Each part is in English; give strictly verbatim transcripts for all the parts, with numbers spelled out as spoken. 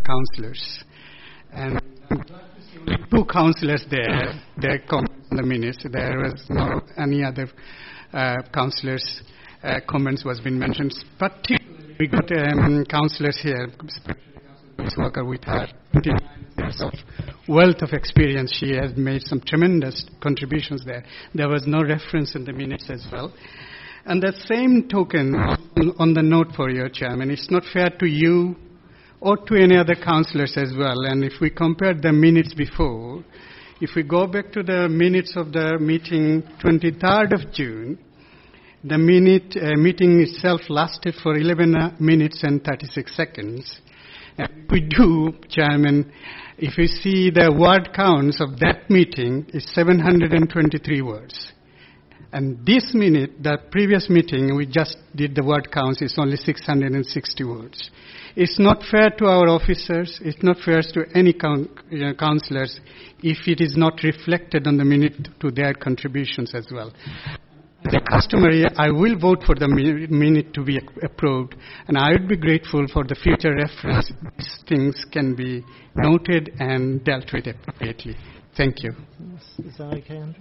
councillors. And two councillors there, their comments on the minutes. There was no any other uh, councillors' uh, comments was been mentioned. Particularly, we got um, councillors here, especially Walker, with her twenty-nine years of wealth of experience. She has made some tremendous contributions there. There was no reference in the minutes as well. And that same token, on, on the note for your chairman, it's not fair to you or to any other councillors as well. And if we compare the minutes before, if we go back to the minutes of the meeting twenty-third of June, the minute uh, meeting itself lasted for eleven minutes and thirty-six seconds. And if we do, Chairman, if you see the word counts of that meeting is seven hundred twenty-three words. And this minute, the previous meeting, we just did the word counts, is only six hundred sixty words. It's not fair to our officers, it's not fair to any coun- you know, councillors if it is not reflected on the minute to their contributions as well. The customary, I will vote for the mi- minute to be approved, and I would be grateful for the future reference. These things can be noted and dealt with appropriately. Thank you. Is that okay, Andrew?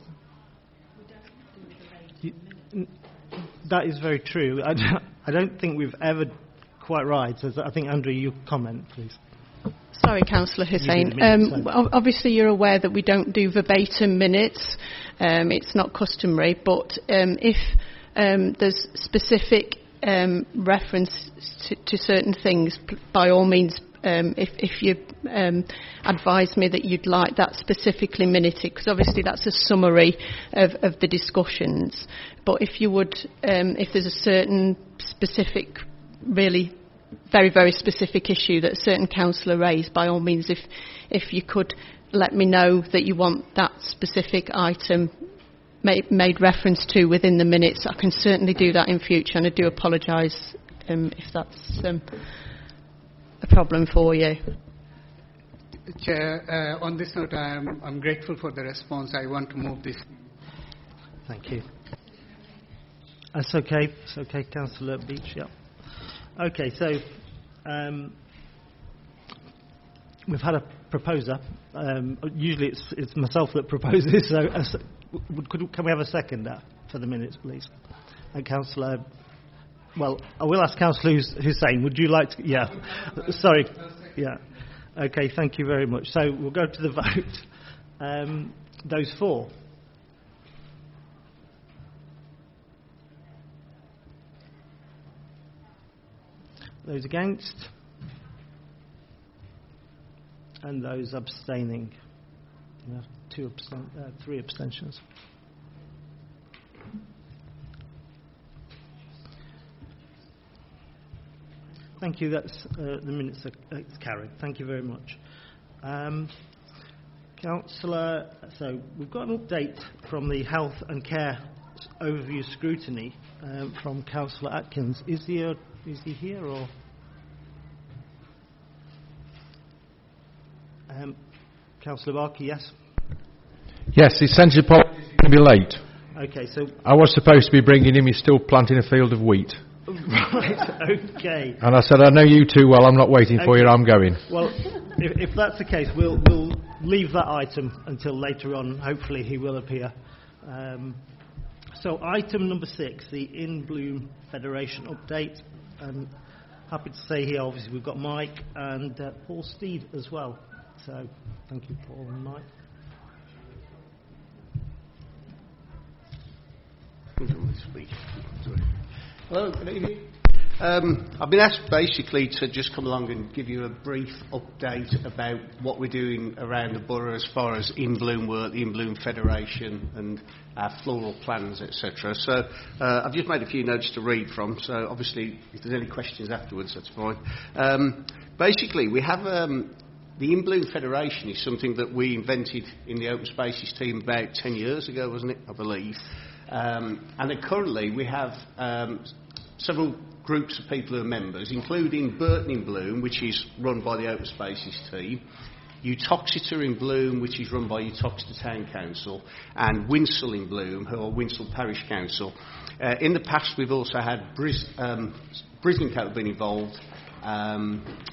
You, that is very true. I don't, I don't think we've ever quite right. So I think, Andrew, you comment, please. Sorry, Councillor Hussain. Um, obviously, you're aware that we don't do verbatim minutes. Um, it's not customary. But um, if um, there's specific um, reference to, to certain things, by all means, um, if, if you um, advise me that you'd like that specifically minuted, because obviously that's a summary of, of the discussions. But if you would, um, if there's a certain specific, really very, very specific issue that a certain councillor raised, by all means, if if you could let me know that you want that specific item made, made reference to within the minutes, I can certainly do that in future, and I do apologise um, if that's um, a problem for you. Chair, uh, on this note, I'm, I'm grateful for the response. I want to move this. Thank you. That's okay. It's okay, Councillor Beach. Yeah. Okay, so um, we've had a proposer. Um, usually it's, it's myself that proposes, so uh, could, can we have a second uh, for the minutes, please? And Councillor, well, I will ask Councillor Hussain, would you like to, yeah, sorry, yeah. Okay, thank you very much. So we'll go to the vote. Um, those for? Those against? And those abstaining? Yeah, two absten- uh, three abstentions. Thank you. That's uh, the minutes are uh, carried. Thank you very much. Um, Councillor, so we've got an update from the Health and Care Overview Scrutiny um, from Councillor Atkins. Is he, uh, is he here or? Um, Councillor Barkey, yes? Yes, essentially apologies, he's going to be late. Okay, so... I was supposed to be bringing him, he's still planting a field of wheat. Right, okay. And I said, I know you too well, I'm not waiting okay. for you, I'm going. Well, if, if that's the case, we'll, we'll leave that item until later on. Hopefully he will appear. Um, so item number six, the In Bloom Federation update. I'm happy to say here, obviously, we've got Mike and uh, Paul Steed as well. So thank you, Paul and Mike. Hello, good evening. Um, I've been asked basically to just come along and give you a brief update about what we're doing around the borough as far as In Bloom work, the In Bloom Federation and our floral plans, et cetera. So uh, I've just made a few notes to read from, so obviously if there's any questions afterwards, that's fine. Um, basically, we have... Um, The In Bloom Federation is something that we invented in the Open Spaces team about ten years ago, wasn't it, I believe. Um, and then currently we have um, several groups of people who are members, including Burton in Bloom, which is run by the Open Spaces team, Utoxeter in Bloom, which is run by Utoxeter Town Council, and Winsell in Bloom, who are Winsell Parish Council. Uh, in the past we've also had Bris- um, Brisbane Coat been involved, um,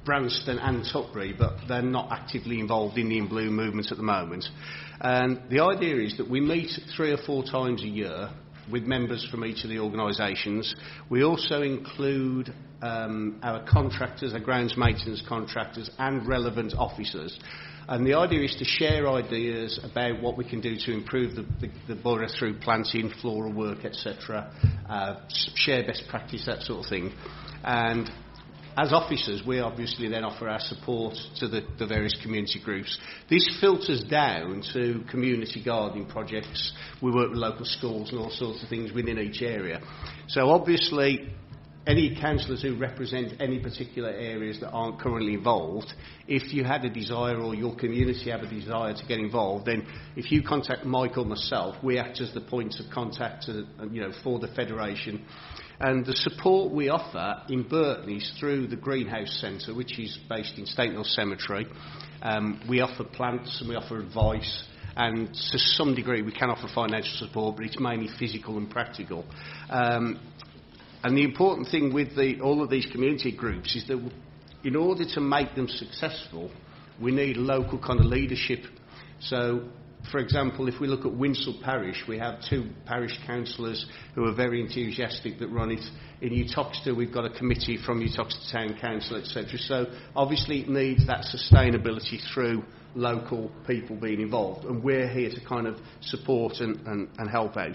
Branston and Tutbury, but they're not actively involved in the In Bloom movement at the moment. And the idea is that we meet three or four times a year with members from each of the organisations. We also include um, our contractors, our grounds maintenance contractors, and relevant officers. And the idea is to share ideas about what we can do to improve the, the, the borough through planting, floral work, et cetera, uh, share best practice, that sort of thing. And as officers, we obviously then offer our support to the, the various community groups. This filters down to community gardening projects. We work with local schools and all sorts of things within each area. So obviously, any councillors who represent any particular areas that aren't currently involved, if you had a desire or your community have a desire to get involved, then if you contact Mike or myself, we act as the points of contact to, you know, for the Federation. And the support we offer in Burton is through the Greenhouse Centre, which is based in State Mill Cemetery. Um, we offer plants and we offer advice, and to some degree we can offer financial support, but it's mainly physical and practical. Um, and the important thing with the, all of these community groups is that in order to make them successful, we need local kind of leadership. So, for example, if we look at Winshill Parish, we have two parish councillors who are very enthusiastic that run it. In Uttoxeter, we've got a committee from Uttoxeter Town Council, et cetera. So obviously it needs that sustainability through local people being involved, and we're here to kind of support and, and, and help out.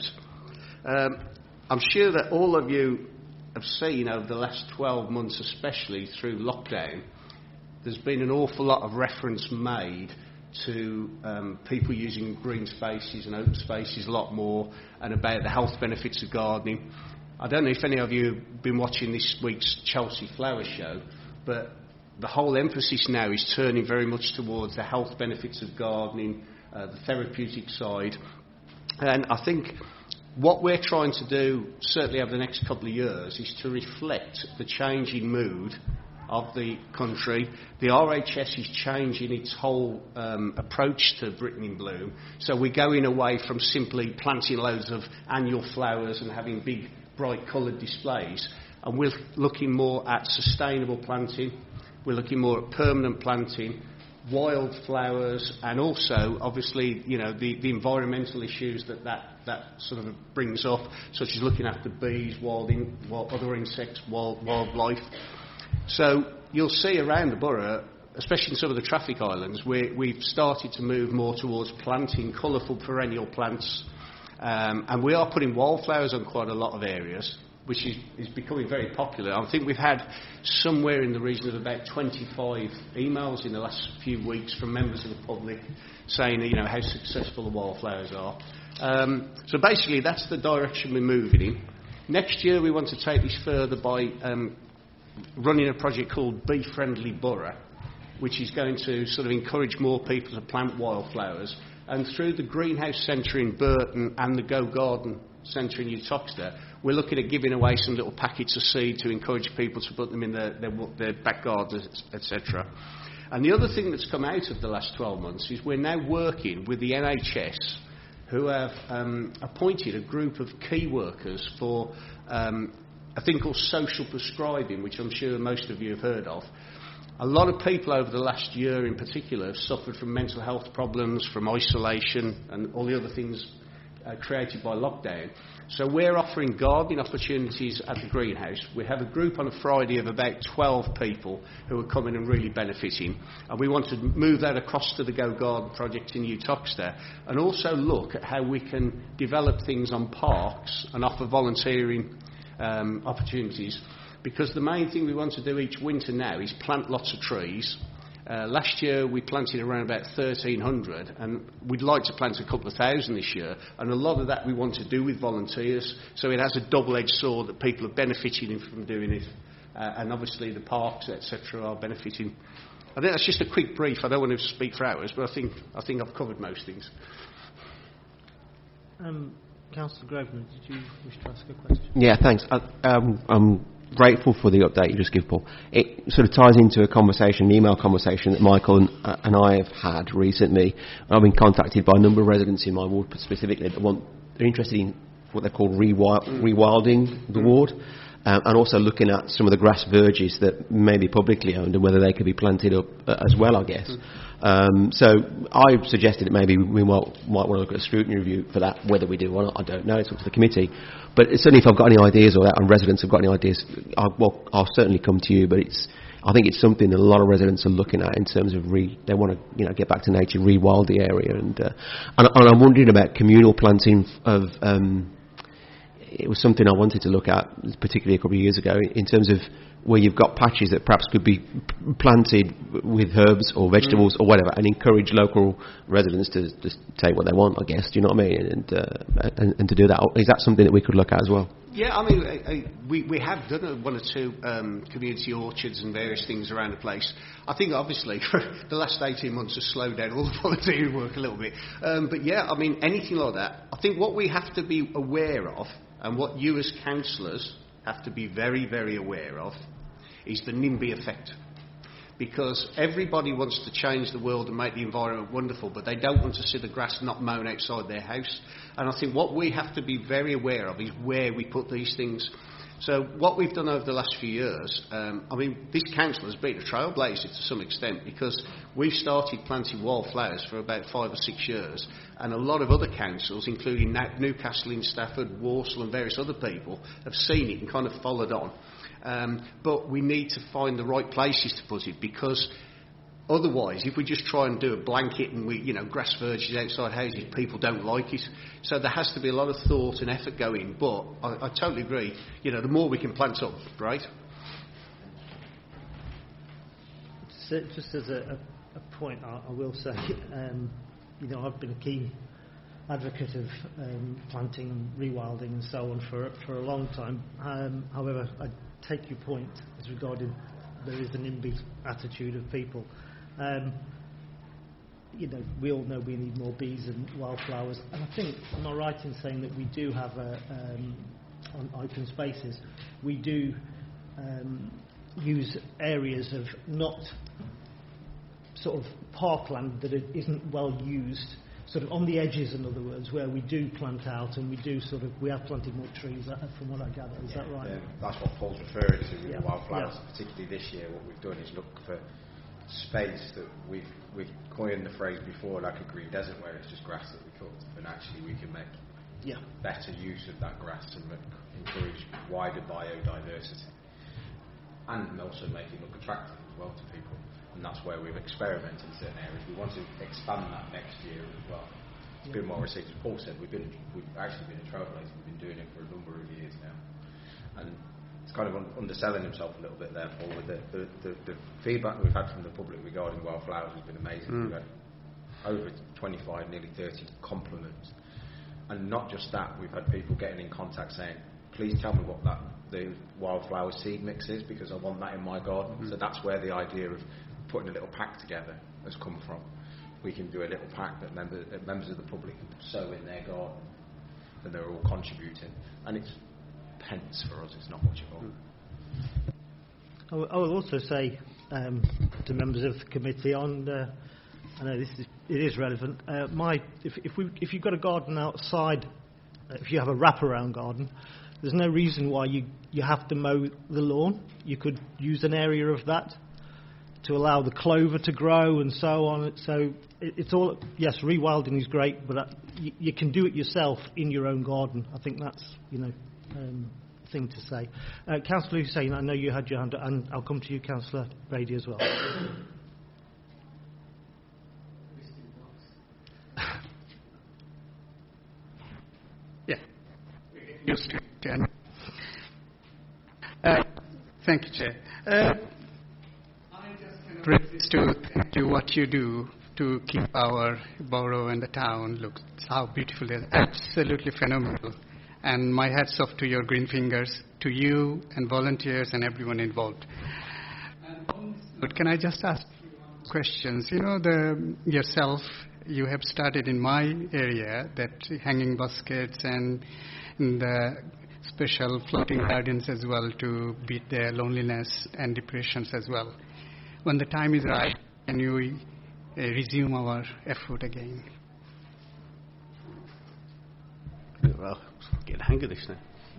Um, I'm sure that all of you have seen over the last twelve months, especially through lockdown, there's been an awful lot of reference made to um, people using green spaces and open spaces a lot more, and about the health benefits of gardening. I don't know if any of you have been watching this week's Chelsea Flower Show, but the whole emphasis now is turning very much towards the health benefits of gardening, uh, the therapeutic side. And I think what we're trying to do, certainly over the next couple of years, is to reflect the changing mood of the country. The R H S is changing its whole um, approach to Britain in Bloom. So we're going away from simply planting loads of annual flowers and having big, bright coloured displays. And we're looking more at sustainable planting. We're looking more at permanent planting, wild flowers, and also, obviously, you know, the, the environmental issues that, that that sort of brings up, such as looking after bees, wild, in, wild other insects, wild, wildlife. So you'll see around the borough, especially in some of the traffic islands, where we've started to move more towards planting colourful perennial plants, um, and we are putting wildflowers on quite a lot of areas, which is, is becoming very popular. I think we've had somewhere in the region of about twenty-five emails in the last few weeks from members of the public saying, you know, how successful the wildflowers are. Um, so basically that's the direction we're moving in. Next year we want to take this further by um, running a project called Bee Friendly Borough, which is going to sort of encourage more people to plant wildflowers. And through the Greenhouse Centre in Burton and the Go Garden Centre in Uttoxeter, we're looking at giving away some little packets of seed to encourage people to put them in their, their, their back gardens, et cetera. And the other thing that's come out of the last twelve months is we're now working with the N H S, who have um, appointed a group of key workers for um, a thing called social prescribing, which I'm sure most of you have heard of. A lot of people over the last year in particular have suffered from mental health problems, from isolation and all the other things uh, created by lockdown. So we're offering gardening opportunities at the greenhouse. We have a group on a Friday of about twelve people who are coming and really benefiting. And we want to move that across to the Go Garden project in Uttoxeter, and also look at how we can develop things on parks and offer volunteering um, opportunities. Because the main thing we want to do each winter now is plant lots of trees. Uh, last year we planted around about thirteen hundred, and we'd like to plant a couple of thousand this year, and a lot of that we want to do with volunteers, so it has a double-edged sword that people are benefiting from doing it, uh, and obviously the parks, et cetera, are benefiting. I think that's just a quick brief. I don't want to speak for hours, but I think I think I've covered most things. Um, Councillor Grosvenor, did you wish to ask a question? Yeah, thanks. I, um, I'm grateful for the update you just give, Paul. It sort of ties into a conversation, an email conversation that Michael and, uh, and I have had recently. I've been contacted by a number of residents in my ward specifically that want, they're interested in what they call rewild, rewilding the ward. um, and also looking at some of the grass verges that may be publicly owned and whether they could be planted up uh, as well, I guess. Um, so I suggested that maybe we might, might want to look at a scrutiny review for that. Whether we do or not, I don't know. It's up to the committee. But certainly if I've got any ideas or that, and residents have got any ideas, I'll, well, I'll certainly come to you. But it's, I think it's something that a lot of residents are looking at in terms of re, they want to, you know, get back to nature, rewild the area. And, uh, and, and I'm wondering about communal planting of, um, it was something I wanted to look at, particularly a couple of years ago, in terms of where you've got patches that perhaps could be planted with herbs or vegetables mm. or whatever, and encourage local residents to just take what they want, I guess. Do you know what I mean? And, uh, and, and to do that, is that something that we could look at as well? Yeah, I mean, I, I, we, we have done a, one or two um, community orchards and various things around the place. I think, obviously, the last eighteen months has slowed down all the volunteering work a little bit. Um, but, yeah, I mean, anything like that. I think what we have to be aware of, and what you as councillors have to be very, very aware of, is the NIMBY effect. Because everybody wants to change the world and make the environment wonderful, but they don't want to see the grass not mown outside their house. And I think what we have to be very aware of is where we put these things. So what we've done over the last few years, um, I mean, this council has been a trailblazer to some extent, because we've started planting wildflowers for about five or six years, and a lot of other councils, including Newcastle in Stafford, Walsall and various other people, have seen it and kind of followed on. Um, but we need to find the right places to put it, because otherwise, if we just try and do a blanket and we, you know, grass verges outside houses, people don't like it. So there has to be a lot of thought and effort going. But I, I totally agree. You know, the more we can plant up, right? So just as a, a, a point, I, I will say, um, you know, I've been a keen advocate of um, planting and rewilding and so on for for a long time. Um, however, I take your point as regarding there is an NIMBY attitude of people. Um, you know, we all know we need more bees and wildflowers, and I think, am I right in saying that we do have a, um, on open spaces, we do um, use areas of not sort of parkland that it isn't well used, sort of on the edges, in other words, where we do plant out and we do sort of, we have planted more trees, uh, from what I gather. Is yeah, that right? Um, that's what Paul's referring to with yeah. the wildflowers. Yeah. Particularly this year, what we've done is look for space that we've we've coined the phrase before, like a green desert, where it's just grass that we cut, and actually we can make yeah. better use of that grass and make, encourage wider biodiversity, and also make it look attractive as well to people. And that's where we've experimented in certain areas. We want to expand that next year as well. It's been well received. As Paul said, we've been we've actually been a trailblazer. We've been doing it for a number of years now, and it's kind of un- underselling himself a little bit there, Paul. With the, the, the, the feedback we've had from the public regarding wildflowers has been amazing. Mm. We've had over twenty-five, nearly thirty compliments, and not just that. We've had people getting in contact saying, "Please tell me what that the wildflower seed mix is, because I want that in my garden." Mm. So that's where the idea of putting a little pack together has come from. We can do a little pack that, member, that members of the public can sow in their garden, and they're all contributing, and it's pence for us, it's not much at all. I will, I will also say um, to members of the committee on, uh, I know this is, it is relevant, uh, my, if, if, we, if you've got a garden outside, uh, if you have a wraparound garden, there's no reason why you, you have to mow the lawn. You could use an area of that to allow the clover to grow and so on. So it, it's all, yes, rewilding is great, but uh, you, you can do it yourself in your own garden. I think that's, you know, um, thing to say. Uh, Councillor Hussain, I know you had your hand up, and I'll come to you, Councillor Brady, as well. yeah. Used to uh, thank you, Chair. Uh, to thank you what you do to keep our borough and the town look how beautiful it is. Absolutely phenomenal. And my hats off to your green fingers, to you and volunteers and everyone involved. But can I just ask questions? You know, the yourself, you have started in my area that hanging baskets and the special floating gardens as well to beat their loneliness and depressions as well. When the time is right, can you uh, resume our effort again? Well, get the hang of this now.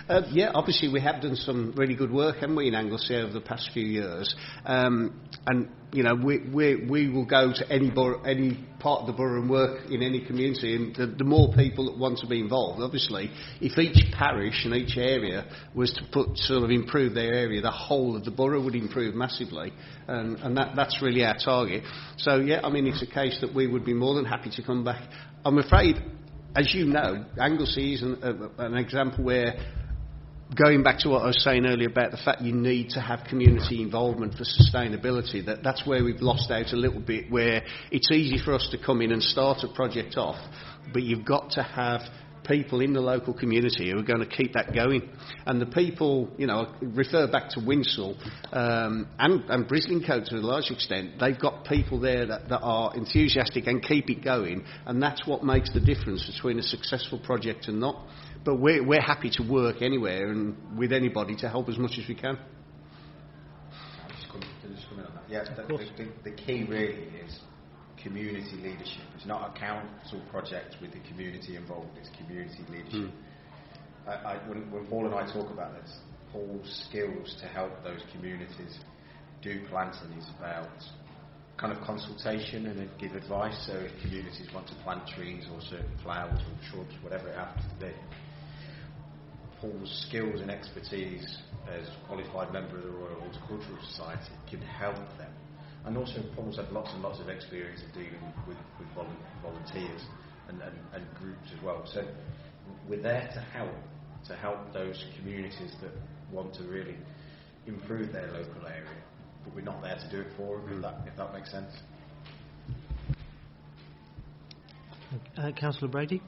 Uh, yeah, obviously we have done some really good work, haven't we, in Anglesey over the past few years. Um, and, you know, we, we, we will go to any, borough, any part of the borough and work in any community. And the, the more people that want to be involved, obviously, if each parish and each area was to put sort of improve their area, the whole of the borough would improve massively. And, and that, that's really our target. So, yeah, I mean, it's a case that we would be more than happy to come back. I'm afraid, as you know, Anglesey is an, a, an example where, going back to what I was saying earlier about the fact you need to have community involvement for sustainability, that that's where we've lost out a little bit, where it's easy for us to come in and start a project off, but you've got to have people in the local community who are going to keep that going. And the people, you know, refer back to Winsell um, and, and Brislingcote to a large extent, they've got people there that, that are enthusiastic and keep it going, and that's what makes the difference between a successful project and not. But we're, we're happy to work anywhere and with anybody to help as much as we can. Just come, just come in on that. Yeah, the, the, the key really is community leadership. It's not a council project with the community involved, it's community leadership. Mm. I, I, when, when Paul and I talk about this, Paul's skills to help those communities do planting is about kind of consultation and give advice. So if communities want to plant trees or certain flowers or shrubs, whatever it happens to be, Paul's skills and expertise as a qualified member of the Royal Horticultural Society can help them. And also Paul's had lots and lots of experience of dealing with, with volunteers and, and, and groups as well. So we're there to help, to help those communities that want to really improve their local area, but we're not there to do it for them, if that, if that makes sense. Uh, Councillor Brady?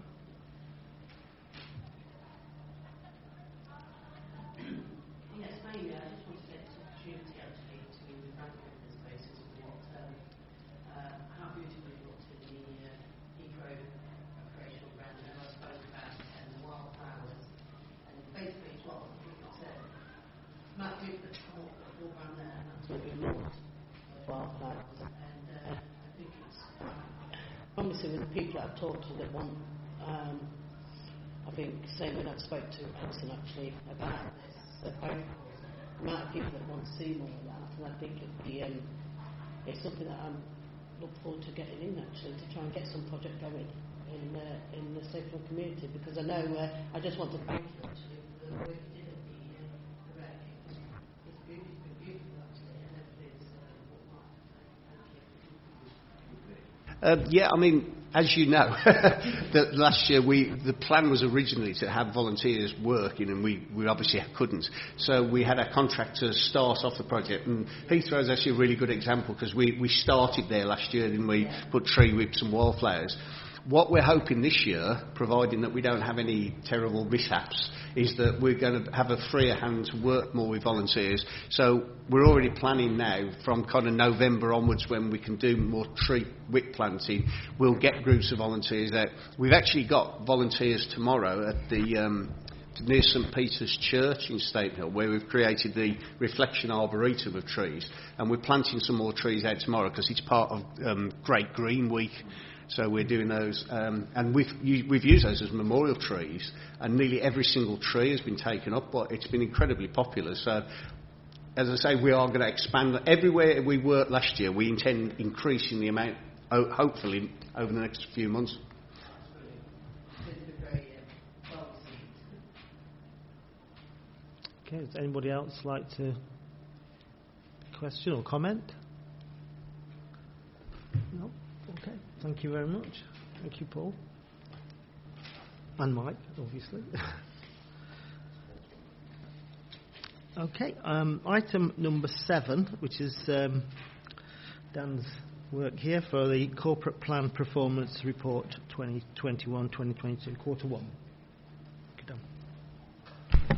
Promising with the people that I've talked to that want, um, I think, same when I spoke to Edison actually about this, the amount of people that want to see more of that, and I think it'd be, um, it's something that I look forward to getting in actually, to try and get some project going in uh, in the Safeland community, because I know uh, I just want to thank you actually for the work you did at the, uh, the rec. It's, it's beautiful, it's been beautiful actually, and everything's uh, Uh, yeah, I mean, as you know, that last year we the plan was originally to have volunteers working, and we, we obviously couldn't. So we had our contractors start off the project, and Heathrow is actually a really good example because we, we started there last year, didn't we? Put tree whips and wildflowers. What we're hoping this year, providing that we don't have any terrible mishaps, is that we're going to have a freer hand to work more with volunteers. So we're already planning now from kind of November onwards, when we can do more tree whip planting, we'll get groups of volunteers out. We've actually got volunteers tomorrow at the um, near St Peter's Church in Stapehill, where we've created the Reflection Arboretum of trees, and we're planting some more trees out tomorrow because it's part of um, Great Green Week. So we're doing those, um, and we've, we've used those as memorial trees, and nearly every single tree has been taken up, but it's been incredibly popular. So, as I say, we are going to expand. Everywhere we worked last year, we intend increasing the amount, hopefully, over the next few months. Okay, does anybody else like to question or comment? No? Okay, thank you very much. Thank you, Paul. And Mike, obviously. Okay, um, item number seven, which is um, Dan's work here for the Corporate Plan Performance Report twenty twenty-one twenty twenty-two, Quarter one. Okay, Dan.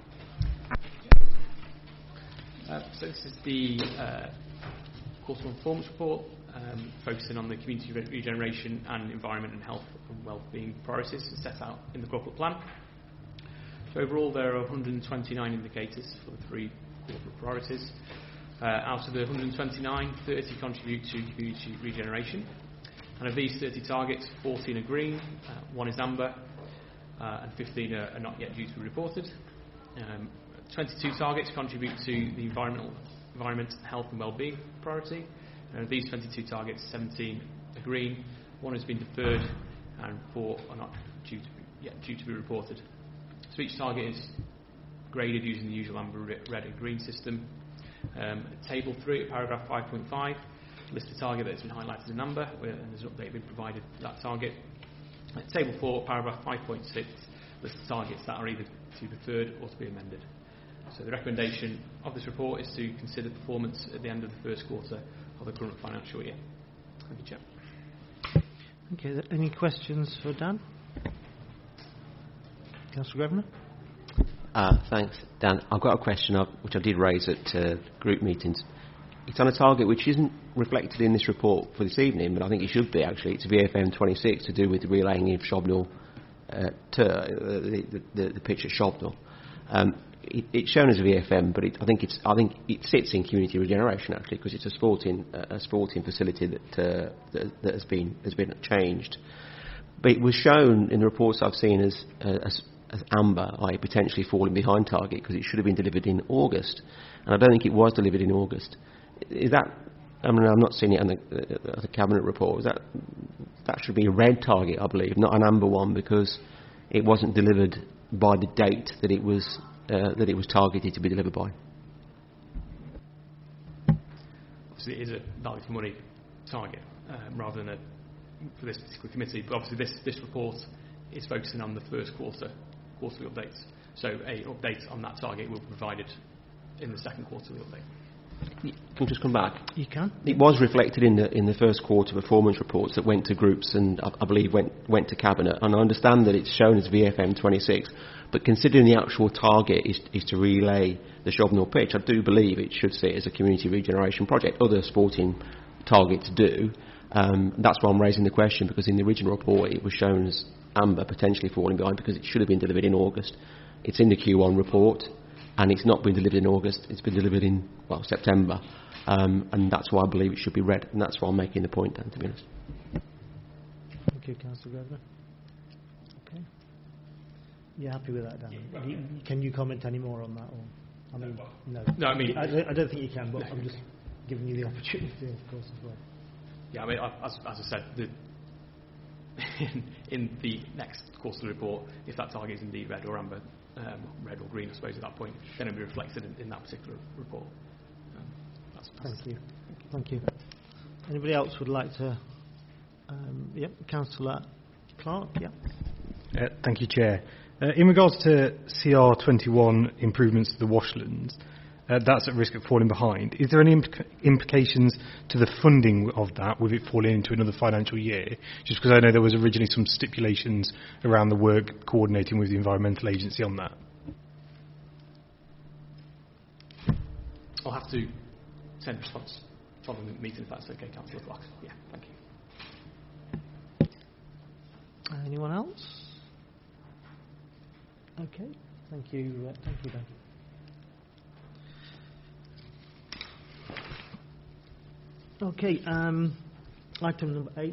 Uh, so this is the uh, Quarter one Performance Report, um, focusing on the community re- regeneration and environment and health and well-being priorities set out in the corporate plan. So overall, there are one hundred twenty-nine indicators for the three corporate priorities. Uh, out of the one hundred twenty-nine, thirty contribute to community regeneration. And of these thirty targets, fourteen are green, uh, one is amber, uh, and fifteen are, are not yet due to be reported. Um, twenty-two targets contribute to the environmental, environment, health and well-being priority. Uh, these twenty-two targets, seventeen are green, one has been deferred, and four are not due to be, yet due to be reported. So each target is graded using the usual amber, red and green system. Um, table three at paragraph five point five lists the target that's been highlighted in amber, and there's an update been provided for that target. At table four, paragraph five point six lists the targets that are either to be deferred or to be amended. So the recommendation of this report is to consider performance at the end of the first quarter of the current financial year. Thank you, Chair. Okay, any questions for Dan? Councillor Grevner? Uh, thanks, Dan. I've got a question of, which I did raise at uh, group meetings. It's on a target which isn't reflected in this report for this evening, but I think it should be actually. It's V F M twenty-six to do with the relaying of Shobnall, uh, to, uh, the, the, the pitch at Shobnall. Um, it, it's shown as a V F M, but it, I think it's I think it sits in community regeneration actually, because it's a sporting uh, a sporting facility that, uh, that that has been has been changed. But it was shown in the reports I've seen as uh, as as amber, that is potentially falling behind target because it should have been delivered in August, and I don't think it was delivered in August. Is that? I mean, I'm not seeing it in the, uh, the cabinet report. Is that that should be a red target, I believe, not an amber one, because it wasn't delivered by the date that it was uh, that it was targeted to be delivered by. Obviously, it is a value for money target um, rather than a for this particular committee. But obviously, this this report is focusing on the first quarter quarterly updates. So, a update on that target will be provided in the second quarterly update. Can you just come back? You can. It was reflected in the in the first quarter performance reports that went to groups and I, I believe went went to cabinet. And I understand that it's shown as V F M twenty-six, but considering the actual target is is to relay the Shobnall pitch, I do believe it should sit as a community regeneration project. Other sporting targets do. Um, that's why I'm raising the question, because in the original report it was shown as amber, potentially falling behind, because it should have been delivered in August. It's in the Q one report. And it's not been delivered in August, it's been delivered in, well, September. Um, and that's why I believe it should be red, and that's why I'm making the point, Dan, to be honest. Thank you, Councillor Grevner. Okay. You're happy with that, Dan? Yeah, you, can you comment any more on that? Or, I mean, no. No, I mean... I, I don't think you can, but no. I'm just giving you the opportunity, of course, as well. Yeah, I mean, as, as I said, the, in, in the next quarterly report, if that target is indeed red or amber, Um, red or green, I suppose, at that point, then it'll be reflected in, in that particular report. Um, that's, that's Thank you. Thank you. Anybody else would like to? Um, yep, Councillor Clark. Yep. Uh, thank you, Chair. Uh, in regards to C R twenty-one improvements to the washlands, uh, that's at risk of falling behind. Is there any implica- implications to the funding of that, with it falling into another financial year? Just because I know there was originally some stipulations around the work coordinating with the Environmental Agency on that. I'll have to send a response following the meeting, if that's okay, Councillor Clark. Yeah, thank you. Uh, anyone else? Okay, thank you. Uh, thank you, Dan. Okay, um, item number eight.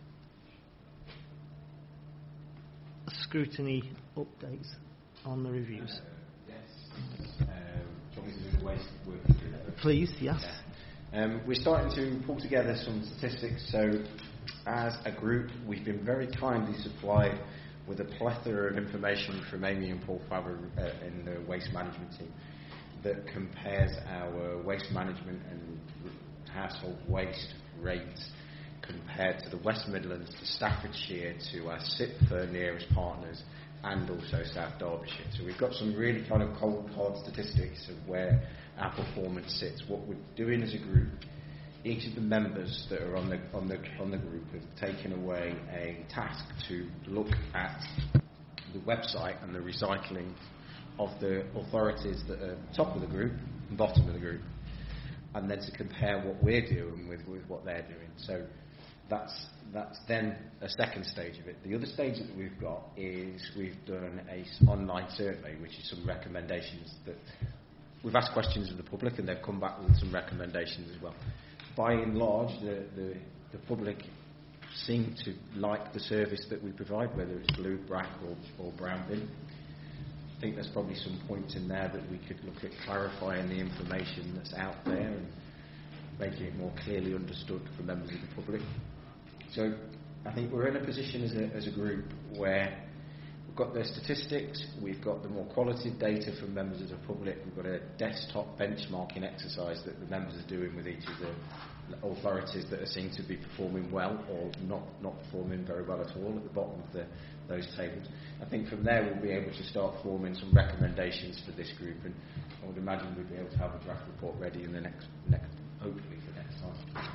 Scrutiny updates on the reviews. Uh, yes. Um, do you want me to do the waste work? Please, yes. Yeah. Um, we're starting to pull together some statistics. So, as a group, we've been very kindly supplied with a plethora of information from Amy and Paul Faber uh, in the waste management team that compares our waste management and household waste rates compared to the West Midlands, to Staffordshire, to our S I P F R nearest partners, and also South Derbyshire. So we've got some really kind of cold, hard statistics of where our performance sits. What we're doing as a group, each of the members that are on the on the on the group have taken away a task to look at the website and the recycling of the authorities that are top of the group and bottom of the group, and then to compare what we're doing with, with what they're doing. So that's that's then a second stage of it. The other stage that we've got is we've done a online survey, which is some recommendations that we've asked questions of the public, and they've come back with some recommendations as well. By and large, the, the, the public seem to like the service that we provide, whether it's blue, black or, or brown bin. I think there's probably some points in there that we could look at clarifying the information that's out there and making it more clearly understood for members of the public. So I think we're in a position as a, as a group where we've got the statistics, we've got the more qualitative data from members of the public, we've got a desktop benchmarking exercise that the members are doing with each of the authorities that are seen to be performing well or not, not performing very well at all at the bottom of the, those tables. I think from there we'll be able to start forming some recommendations for this group, and I would imagine we'll be able to have a draft report ready in the next, next hopefully for next time.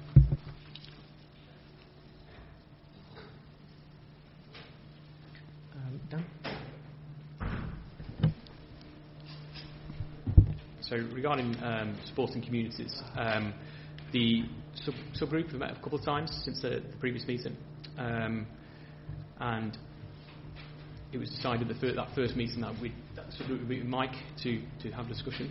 Um, Dan? So regarding um, supporting communities, um, the sub- subgroup have met a couple of times since the, the previous meeting, um, and it was decided that that first meeting that we that subgroup would meet with Mike to, to have a discussion.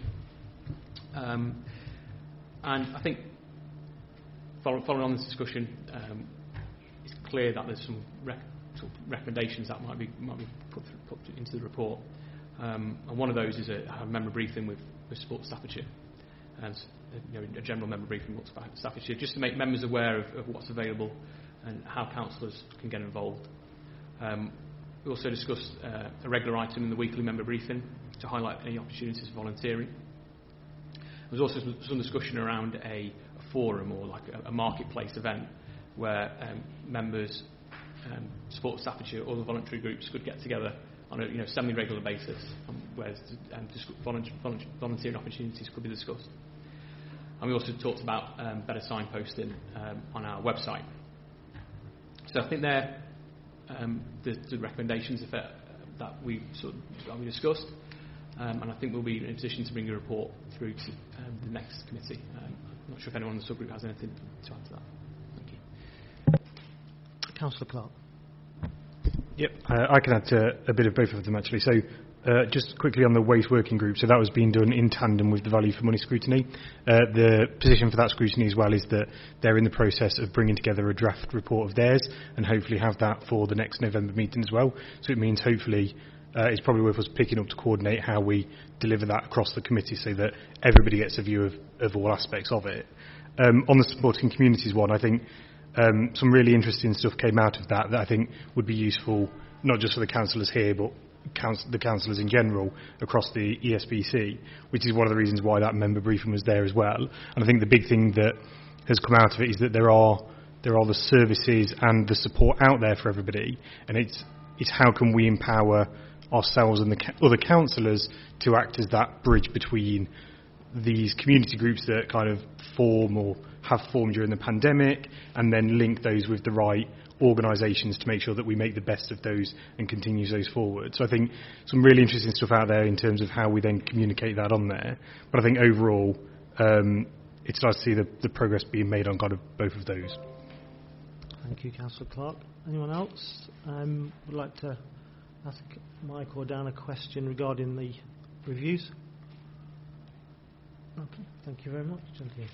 Um, and I think following, following on this discussion, um, it's clear that there's some rec- sort of recommendations that might be might be put, put into the report. Um, and one of those is a, a member briefing with, with Sport Staffordshire, and you know, a general member briefing with Staffordshire, just to make members aware of, of what's available and how councillors can get involved. Um, we also discussed uh, a regular item in the weekly member briefing to highlight any opportunities for volunteering. There was also some, some discussion around a, a forum or like a, a marketplace event where um, members, um, Sport Staffordshire, or the voluntary groups could get together on a you know, semi-regular basis, um, where um, volunteer, volunteering opportunities could be discussed. And we also talked about um, better signposting um, on our website. So I think they're um, the, the recommendations if it, that we sort of, that we discussed, um, and I think we'll be in a position to bring a report through to um, the next committee. Um, I'm not sure if anyone in the subgroup has anything to add to that. Thank you. Councillor Clark. Yep, uh, I can add to a bit of both of them actually. So uh, just quickly on the waste working group, so that was being done in tandem with the value for money scrutiny. Uh, the position for that scrutiny as well is that they're in the process of bringing together a draft report of theirs and hopefully have that for the next November meeting as well. So it means hopefully uh, it's probably worth us picking up to coordinate how we deliver that across the committee so that everybody gets a view of, of all aspects of it. Um, on the supporting communities one, I think Um, some really interesting stuff came out of that that I think would be useful, not just for the councillors here, but council, the councillors in general across the E S B C, which is one of the reasons why that member briefing was there as well. And I think the big thing that has come out of it is that there are there are the services and the support out there for everybody, and it's it's how can we empower ourselves and the ca- other councillors to act as that bridge between these community groups that kind of form or have formed during the pandemic, and then link those with the right organisations to make sure that we make the best of those and continue those forward. So I think some really interesting stuff out there in terms of how we then communicate that on there. But I think overall, um, it's nice to see the, the progress being made on kind of both of those. Thank you, Councillor Clark. Anyone else um, would like to ask Mike or Dan a question regarding the reviews? Okay, thank you very much. Gentlemen.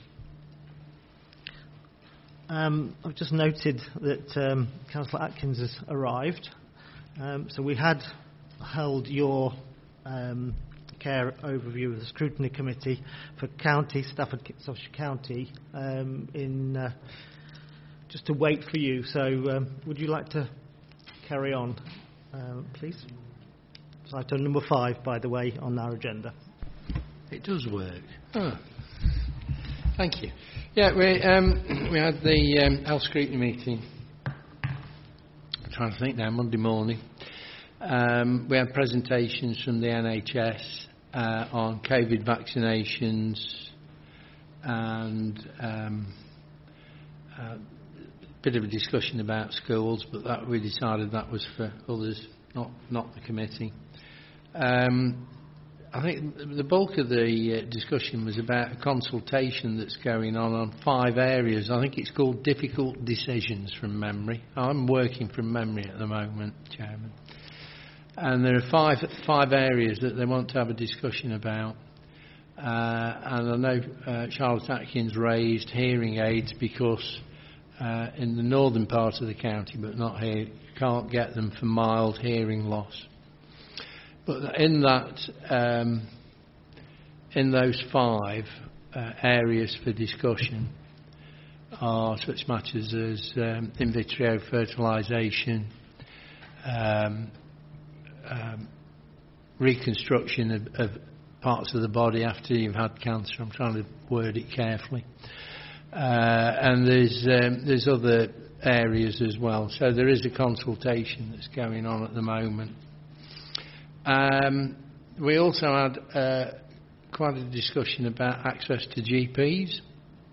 Um, I've just noted that um, Councillor Atkins has arrived. Um, so we had held your um, care overview of the scrutiny committee for county, Staffordshire County, um, in uh, just to wait for you. So um, would you like to carry on, uh, please? It's item number five, by the way, on our agenda. It does work. Oh. Thank you. Yeah, we um, we had the um, health scrutiny meeting. I'm trying to think now, Monday morning. Um, we had presentations from the N H S uh, on COVID vaccinations and um, a bit of a discussion about schools, but that we decided that was for others, not not the committee. Um, I think the bulk of the uh, discussion was about a consultation that's going on on five areas. I think it's called difficult decisions from memory. I'm working from memory at the moment, Chairman. And there are five five areas that they want to have a discussion about. Uh, and I know uh, Charlotte Atkins raised hearing aids because uh, in the northern part of the county, but not here, you can't get them for mild hearing loss. But in that, um, in those five uh, areas for discussion are such matters as um, in vitro fertilisation, um, um, reconstruction of, of parts of the body after you've had cancer. I'm trying to word it carefully. Uh, and there's um, there's other areas as well. So there is a consultation that's going on at the moment. Um, we also had uh, quite a discussion about access to G Ps,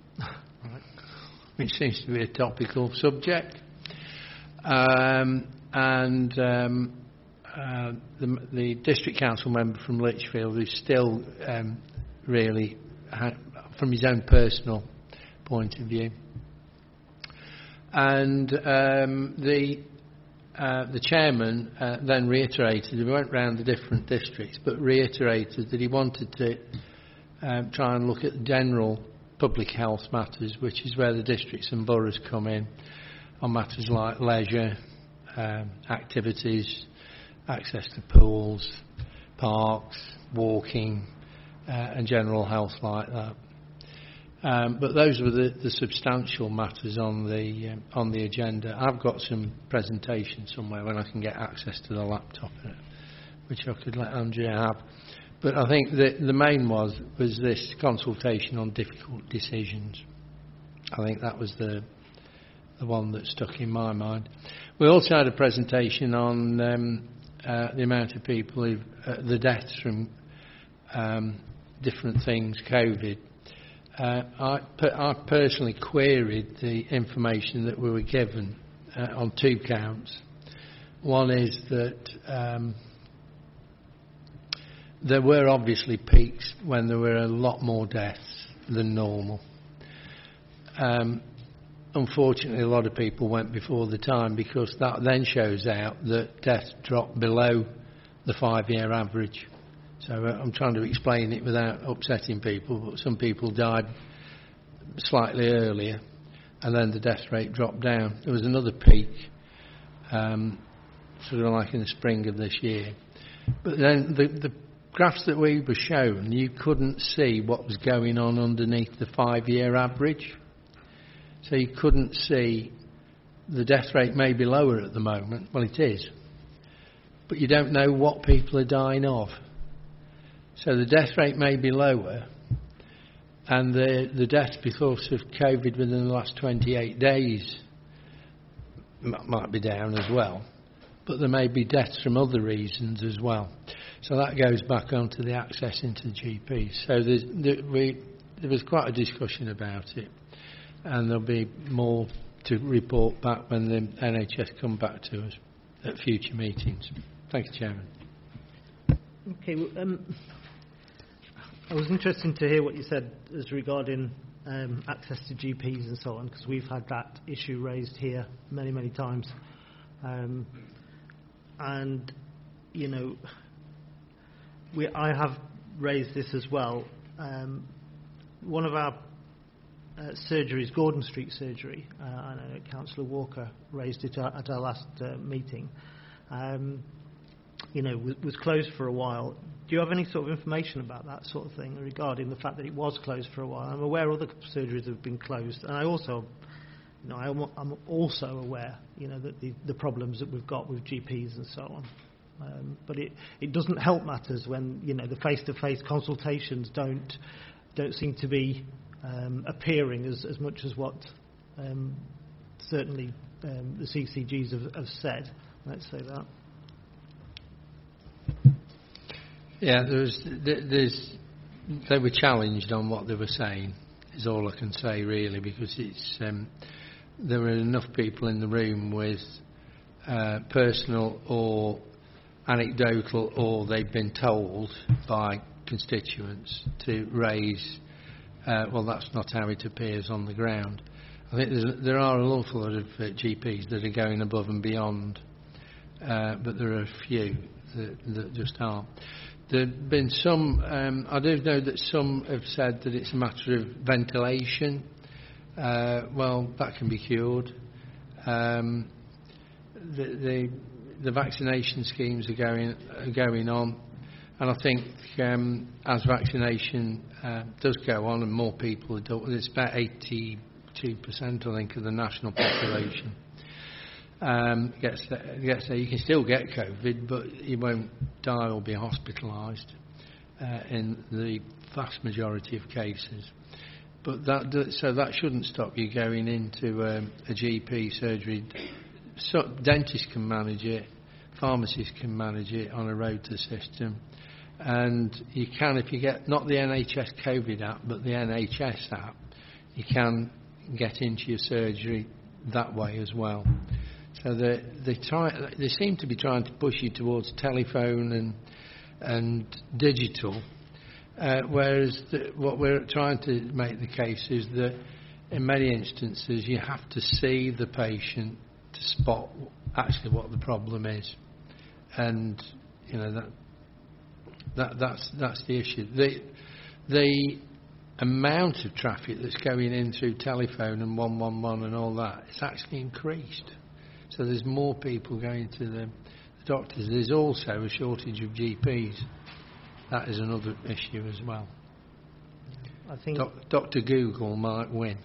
which seems to be a topical subject. Um, and um, uh, the, the district council member from Lichfield is still um, really, ha- from his own personal point of view. And um, the uh, the chairman uh, then reiterated, we went round the different districts, but reiterated that he wanted to um, try and look at the general public health matters, which is where the districts and boroughs come in, on matters like leisure, um, activities, access to pools, parks, walking, uh, and general health like that. Um, but those were the, the substantial matters on the um, on the agenda. I've got some presentation somewhere when I can get access to the laptop, which I could let Andrea have. But I think the the main was was this consultation on difficult decisions. I think that was the the one that stuck in my mind. We also had a presentation on um, uh, the amount of people who uh, the deaths from um, different things, COVID. Uh, I, per, I personally queried the information that we were given uh, on two counts. One is that um, there were obviously peaks when there were a lot more deaths than normal. Um, unfortunately, a lot of people went before the time, because that then shows out that deaths dropped below the five-year average. So uh, I'm trying to explain it without upsetting people, but some people died slightly earlier, and then the death rate dropped down. There was another peak, um, sort of like in the spring of this year. But then the, the graphs that we were shown, you couldn't see what was going on underneath the five-year average. So you couldn't see the death rate may be lower at the moment. Well, it is. But you don't know what people are dying of. So the death rate may be lower, and the, the deaths because of COVID within the last twenty-eight days m- might be down as well. But there may be deaths from other reasons as well. So that goes back onto the access into G Ps. So there's, there, we, there was quite a discussion about it, and there'll be more to report back when the N H S come back to us at future meetings. Thank you, Chairman. Okay. Well, um, I was interested to hear what you said as regarding um, access to G Ps and so on, because we've had that issue raised here many, many times. Um, and, you know, we, I have raised this as well. Um, one of our uh, surgeries, Gordon Street Surgery, uh, I know Councillor Walker raised it at, at our last uh, meeting, um, you know, was, was closed for a while. Do you have any sort of information about that sort of thing regarding the fact that it was closed for a while? I'm aware other surgeries have been closed, and I also, you know, I'm, I'm also aware, you know, that the, the problems that we've got with G Ps and so on. Um, but it, it doesn't help matters when, you know, the face-to-face consultations don't don't seem to be um, appearing as, as much as what um, certainly um, the C C Gs have, have said. Let's say that. Yeah, there's, there's, they were challenged on what they were saying, is all I can say really, because it's um, there were enough people in the room with uh, personal or anecdotal, or they've been told by constituents to raise, uh, well, that's not how it appears on the ground. I think there's, there are an awful lot of uh, G Ps that are going above and beyond, uh, but there are a few that, that just aren't. There have been some, um, I do know that some have said that it's a matter of ventilation. Uh, well, that can be cured. Um, the, the, the vaccination schemes are going are going on, and I think um, as vaccination uh, does go on and more people adult, it's about eighty-two percent I think of the national population um, gets there, gets there. You can still get COVID, but you won't die or be hospitalised uh, in the vast majority of cases. But that so that shouldn't stop you going into um, a G P surgery. So dentists can manage it, pharmacists can manage it on a rota system, and you can, if you get not the N H S COVID app but the N H S app, you can get into your surgery that way as well. So they they try they seem to be trying to push you towards telephone and and digital. Uh, whereas the, what we're trying to make the case is that in many instances you have to see the patient to spot actually what the problem is, and you know that that that's that's the issue. The the amount of traffic that's going in through telephone and one one one and all that, it's actually increased. So there's more people going to the, the doctors. There's also a shortage of G Ps. That is another issue as well. I think Doc, Doctor Google might win.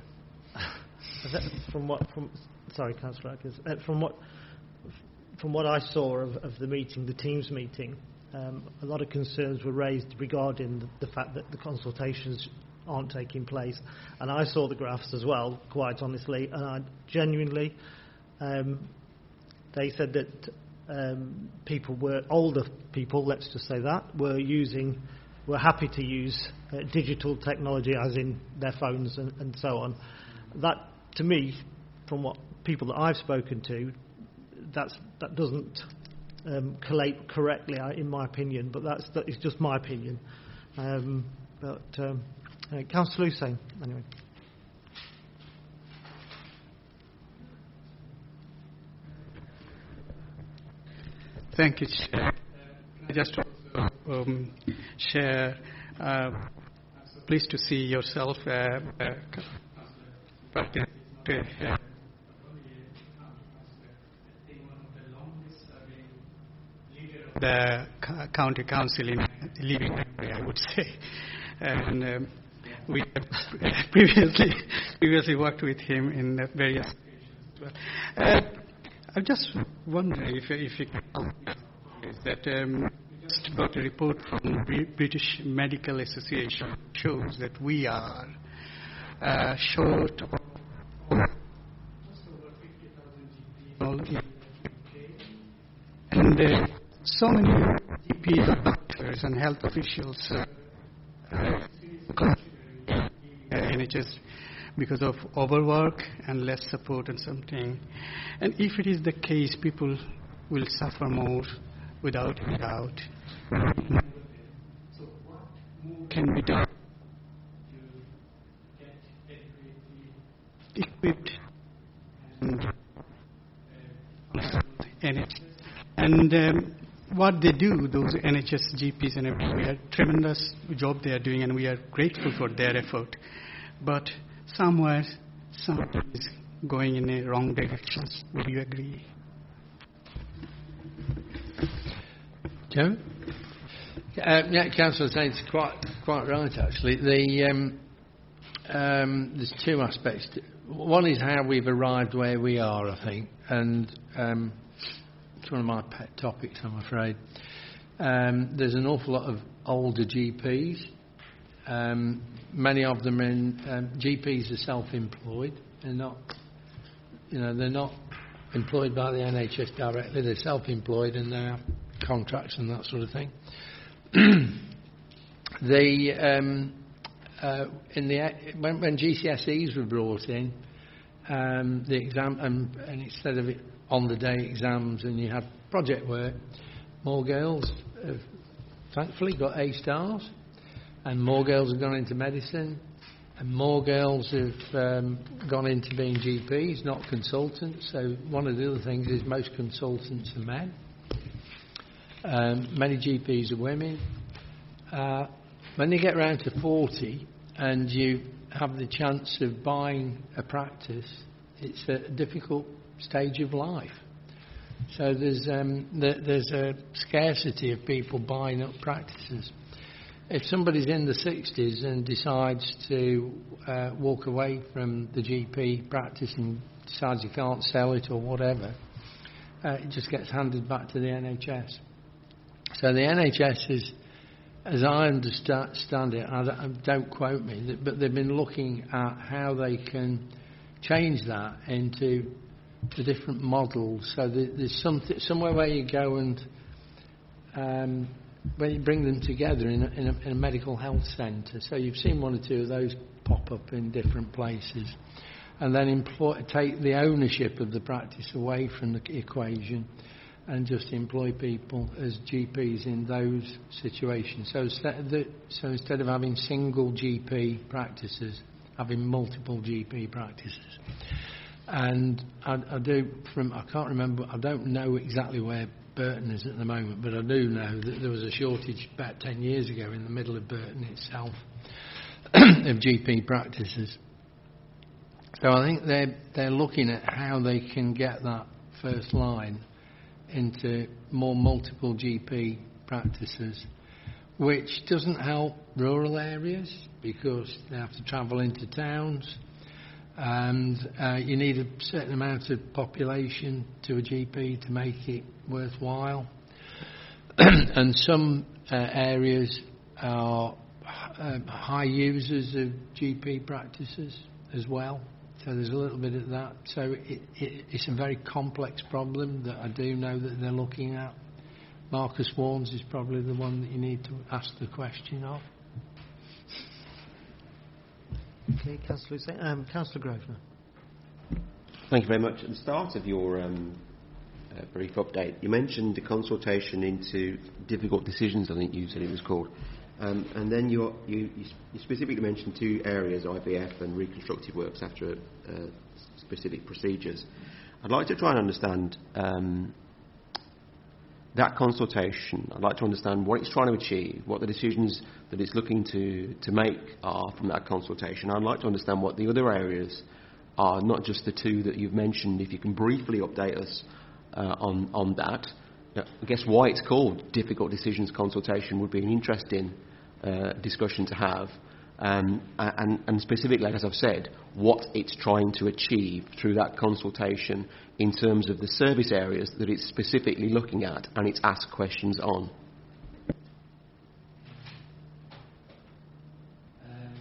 from what, from sorry, Councillor Atkins, uh, from what from what I saw of, of the meeting, the Teams meeting, um, a lot of concerns were raised regarding the, the fact that the consultations aren't taking place, and I saw the graphs as well, quite honestly, and I genuinely, um, they said that. Um, people were older people, let's just say that, were using, were happy to use uh, digital technology, as in their phones and, and so on. That, to me, from what people that I've spoken to, that's that doesn't um, collate correctly, in my opinion. But that's that is just my opinion. Um, but um, uh, Councillor Hussain, anyway. Thank you, Chair. I just also um, share, uh, pleased to see yourself, uh, uh, the county council in leaving area, I would say. And um, we have previously, previously worked with him in various occasions as well. Uh, I just wonder if, if you can help me, is that um, just got a report from the British Medical Association shows that we are uh, short of just over fifty thousand G Ps, and uh, so many G Ps, doctors and health officials uh, uh, N H S because of overwork and less support and something. And if it is the case, people will suffer more without a doubt. So what more can be done to get equipped and uh, N H S? And um, what they do, those N H S G Ps and everything, we are tremendous job they are doing, and we are grateful for their effort. But somewhere, something is going in a wrong direction. Would you agree? Joe? Uh, yeah, Councillor Saint's quite quite right. Actually, the um, um, there's two aspects. To, one is how we've arrived where we are, I think, and um, it's one of my pet topics, I'm afraid. Um, there's an awful lot of older G Ps. Um, many of them are in, um, G Ps are self-employed. They're not, you know, they're not employed by the N H S directly. They're self-employed and they have contracts and that sort of thing. the um, uh, in the when, when G C S Es were brought in, um, the exam and, and instead of it on-the-day exams, and you had project work, more girls have thankfully got A stars. And more girls have gone into medicine, and more girls have um, gone into being G Ps, not consultants. So one of the other things is most consultants are men. Um, many G Ps are women. Uh, when you get around to forty and you have the chance of buying a practice, it's a difficult stage of life. So there's um, th- there's a scarcity of people buying up practices. If somebody's in the sixties and decides to uh, walk away from the G P practice and decides he can't sell it or whatever, uh, it just gets handed back to the N H S. So the N H S is, as I understand it, I don't, don't quote me, but they've been looking at how they can change that into the different models. So there's something, somewhere where you go and um, when you bring them together in a, in, a, in a medical health centre. So you've seen one or two of those pop up in different places. And then employ, take the ownership of the practice away from the equation and just employ people as G Ps in those situations. So instead of, the, so instead of having single G P practices, having multiple G P practices. And I, I do, from I can't remember, I don't know exactly where Burton is at the moment, but I do know that there was a shortage about ten years ago in the middle of Burton itself of G P practices. So I think they're, they're looking at how they can get that first line into more multiple G P practices, which doesn't help rural areas because they have to travel into towns, and uh, you need a certain amount of population to a G P to make it worthwhile. And some uh, areas are uh, high users of G P practices as well. So there's a little bit of that. So it, it, it's a very complex problem that I do know that they're looking at. Marcus Warnes is probably the one that you need to ask the question of. Okay, Councillor um, Councillor Grosvenor. Thank you very much. At the start of your um, uh, brief update, you mentioned the consultation into difficult decisions, I think you said it was called. Um, and then you, you, you specifically mentioned two areas, I V F and reconstructive works after uh, specific procedures. I'd like to try and understand um, that consultation. I'd like to understand what it's trying to achieve, what the decisions that it's looking to, to make are from that consultation. I'd like to understand what the other areas are, not just the two that you've mentioned. If you can briefly update us uh, on, on that. I guess why it's called Difficult Decisions Consultation would be an interesting uh, discussion to have. Um, and, and specifically, as I've said, what it's trying to achieve through that consultation in terms of the service areas that it's specifically looking at and it's asked questions on. Um,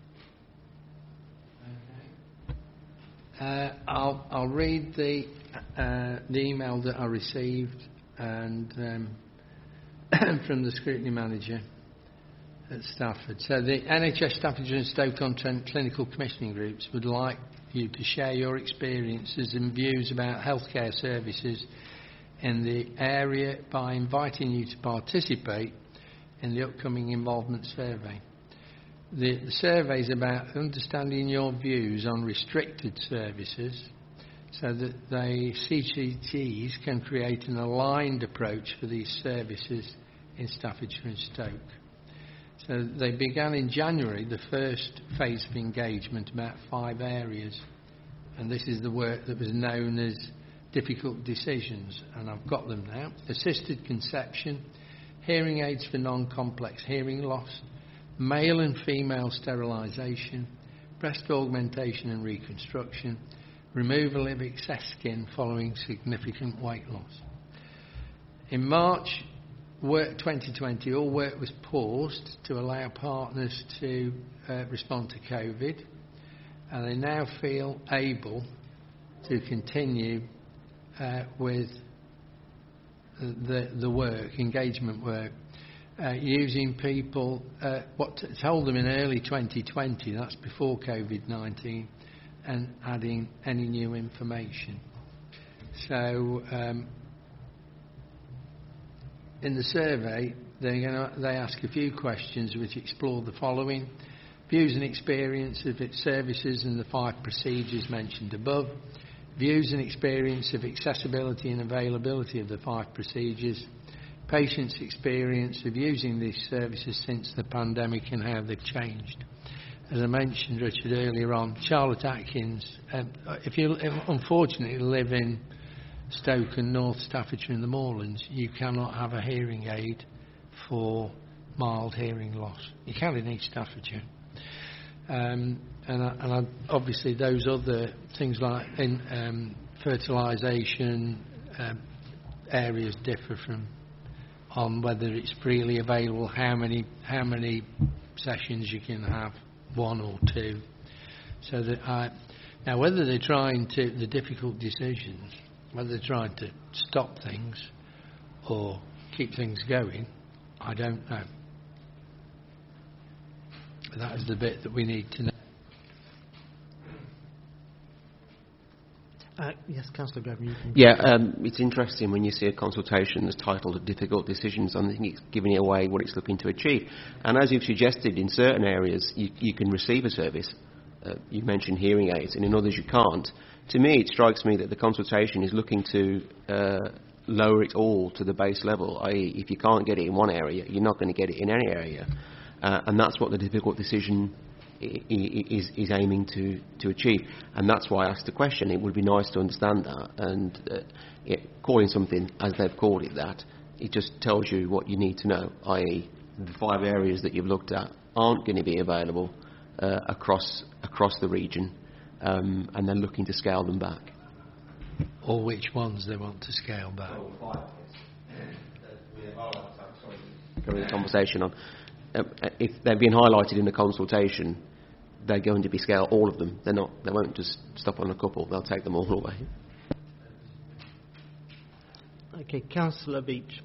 okay. uh, I'll, I'll read the, uh, the email that I received and um, from the scrutiny manager at Stafford. So the N H S Staffordshire and Stoke-on-Trent clinical commissioning groups would like you to share your experiences and views about healthcare services in the area by inviting you to participate in the upcoming involvement survey. The, the survey is about understanding your views on restricted services so that the C C Ts can create an aligned approach for these services in Staffordshire and Stoke. So they began in January the first phase of engagement, about five areas, and this is the work that was known as difficult decisions, and I've got them now. Assisted conception, hearing aids for non-complex hearing loss, male and female sterilisation, breast augmentation and reconstruction, removal of excess skin following significant weight loss. In March work twenty twenty, all work was paused to allow partners to uh, respond to COVID, and they now feel able to continue uh, with the, the work, engagement work, uh, using people, uh, what t- told them in early twenty twenty, that's before COVID nineteen, and adding any new information. So um, in the survey, they're gonna, they ask a few questions which explore the following: views and experience of its services and the five procedures mentioned above, views and experience of accessibility and availability of the five procedures, patients' experience of using these services since the pandemic and how they've changed. As I mentioned, Richard, earlier on, Charlotte Atkins, um, if you unfortunately live in Stoke and North Staffordshire and the Moorlands, you cannot have a hearing aid for mild hearing loss. You can in East Staffordshire. Um, and I, and I, obviously those other things like in, um, fertilisation um, areas differ from on whether it's freely available, how many how many sessions you can have, one or two. So that I, now whether they're trying to the difficult decisions, whether they're trying to stop things or keep things going, I don't know. But that is the bit that we need to know. Uh, yes, Councillor Graham, you can... Yeah, um, it's interesting when you see a consultation that's titled Difficult Decisions. I think it's giving away what it's looking to achieve. And as you've suggested, in certain areas you, you can receive a service. Uh, you mentioned hearing aids, and in others you can't. To me, it strikes me that the consultation is looking to uh, lower it all to the base level, that is if you can't get it in one area, you're not going to get it in any area. Uh, and that's what the difficult decision is, is aiming to, to achieve. And that's why I asked the question. It would be nice to understand that. And uh, it, calling something as they've called it that, it just tells you what you need to know, that is the five areas that you've looked at aren't going to be available uh, across across the region, um, and they're looking to scale them back. Or which ones they want to scale back. Carry the conversation on. Um, if they've been highlighted in the consultation, they're going to be scaled, all of them. They're not. They won't just stop on a couple. They'll take them all away. Okay, Councillor Beach.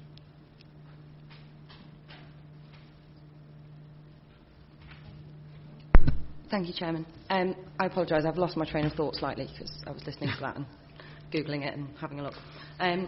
Thank you, Chairman. Um, I apologise, I've lost my train of thought slightly because I was listening to that and Googling it and having a look. Um,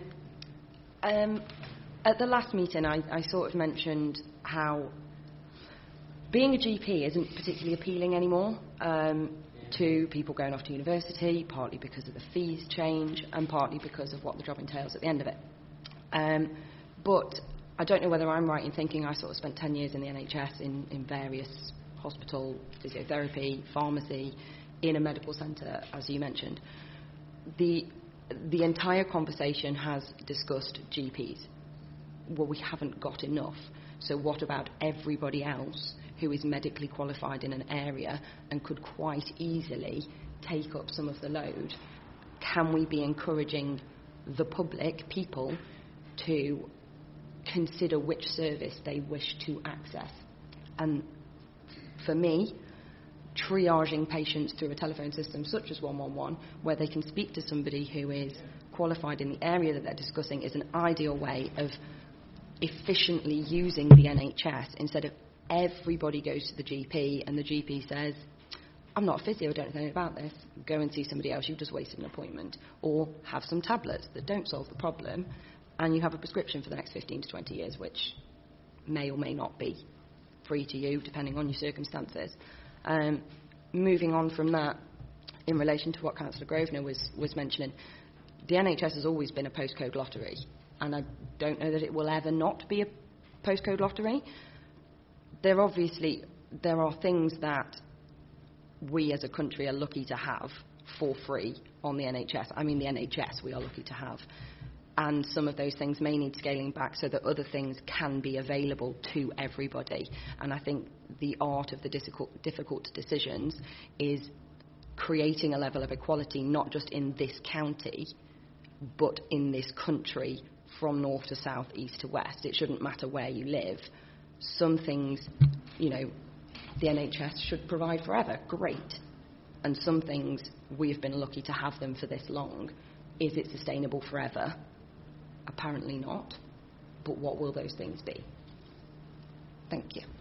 um, at the last meeting, I, I sort of mentioned how being a G P isn't particularly appealing anymore um, to people going off to university, partly because of the fees change and partly because of what the job entails at the end of it. Um, but I don't know whether I'm right in thinking I sort of spent ten years in the N H S in, in various hospital, physiotherapy, pharmacy, in a medical centre, as you mentioned. The, the entire conversation has discussed G Ps. Well, we haven't got enough. So what about everybody else who is medically qualified in an area and could quite easily take up some of the load? Can we be encouraging the public, people, to consider which service they wish to access? And for me, triaging patients through a telephone system such as one one one, where they can speak to somebody who is qualified in the area that they're discussing, is an ideal way of efficiently using the N H S instead of everybody goes to the G P and the G P says, I'm not a physio, I don't know anything about this, go and see somebody else, you've just wasted an appointment. Or have some tablets that don't solve the problem and you have a prescription for the next fifteen to twenty years, which may or may not be free to you, depending on your circumstances. Um, moving on from that, in relation to what Councillor Grosvenor was, was mentioning, the N H S has always been a postcode lottery, and I don't know that it will ever not be a postcode lottery. There obviously, there are things that we as a country are lucky to have for free on the N H S. I mean the N H S we are lucky to have. And some of those things may need scaling back so that other things can be available to everybody. And I think the art of the difficult, difficult decisions is creating a level of equality, not just in this county, but in this country, from north to south, east to west. It shouldn't matter where you live. Some things, you know, the N H S should provide forever. Great. And some things, we've been lucky to have them for this long. Is it sustainable forever? Apparently not. But what will those things be? Thank you.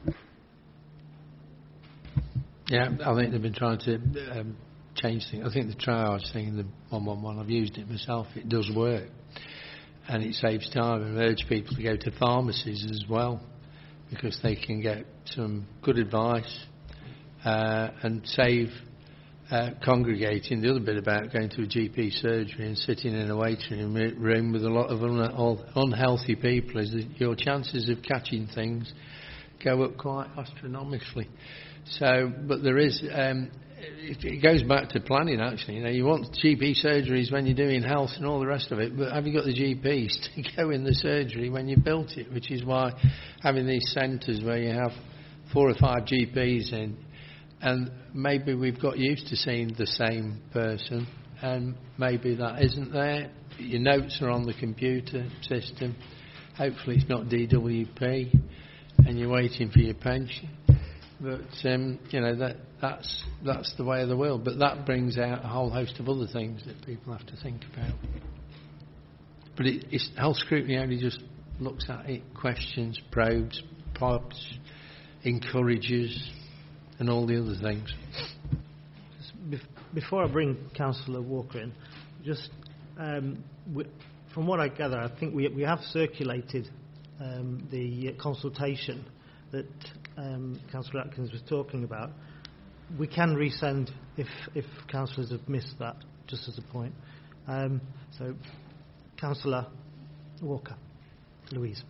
Yeah, I think they've been trying to um, change things. I think the triage thing in the one one one, I've used it myself, it does work. And it saves time, and I urge people to go to pharmacies as well, because they can get some good advice uh, and save uh, congregating. The other bit about going to a G P surgery and sitting in a waiting room with a lot of un- unhealthy people is that your chances of catching things go up quite astronomically. So, but there is, um, it, it goes back to planning, actually. You know, you want G P surgeries when you're doing health and all the rest of it, but have you got the G Ps to go in the surgery when you built it? Which is why having these centres where you have four or five G Ps in, and maybe we've got used to seeing the same person, and maybe that isn't there. Your notes are on the computer system. Hopefully it's not D W P, and you're waiting for your pension. But um, you know that that's that's the way of the world. But that brings out a whole host of other things that people have to think about. But it, it's, health scrutiny only just looks at it, questions, probes, prods, encourages, and all the other things. Before I bring Councillor Walker in, just um, we, from what I gather, I think we we have circulated um, the consultation that um, Councillor Atkins was talking about. We can resend if if councillors have missed that, just as a point. Um, so, Councillor Walker, Louise.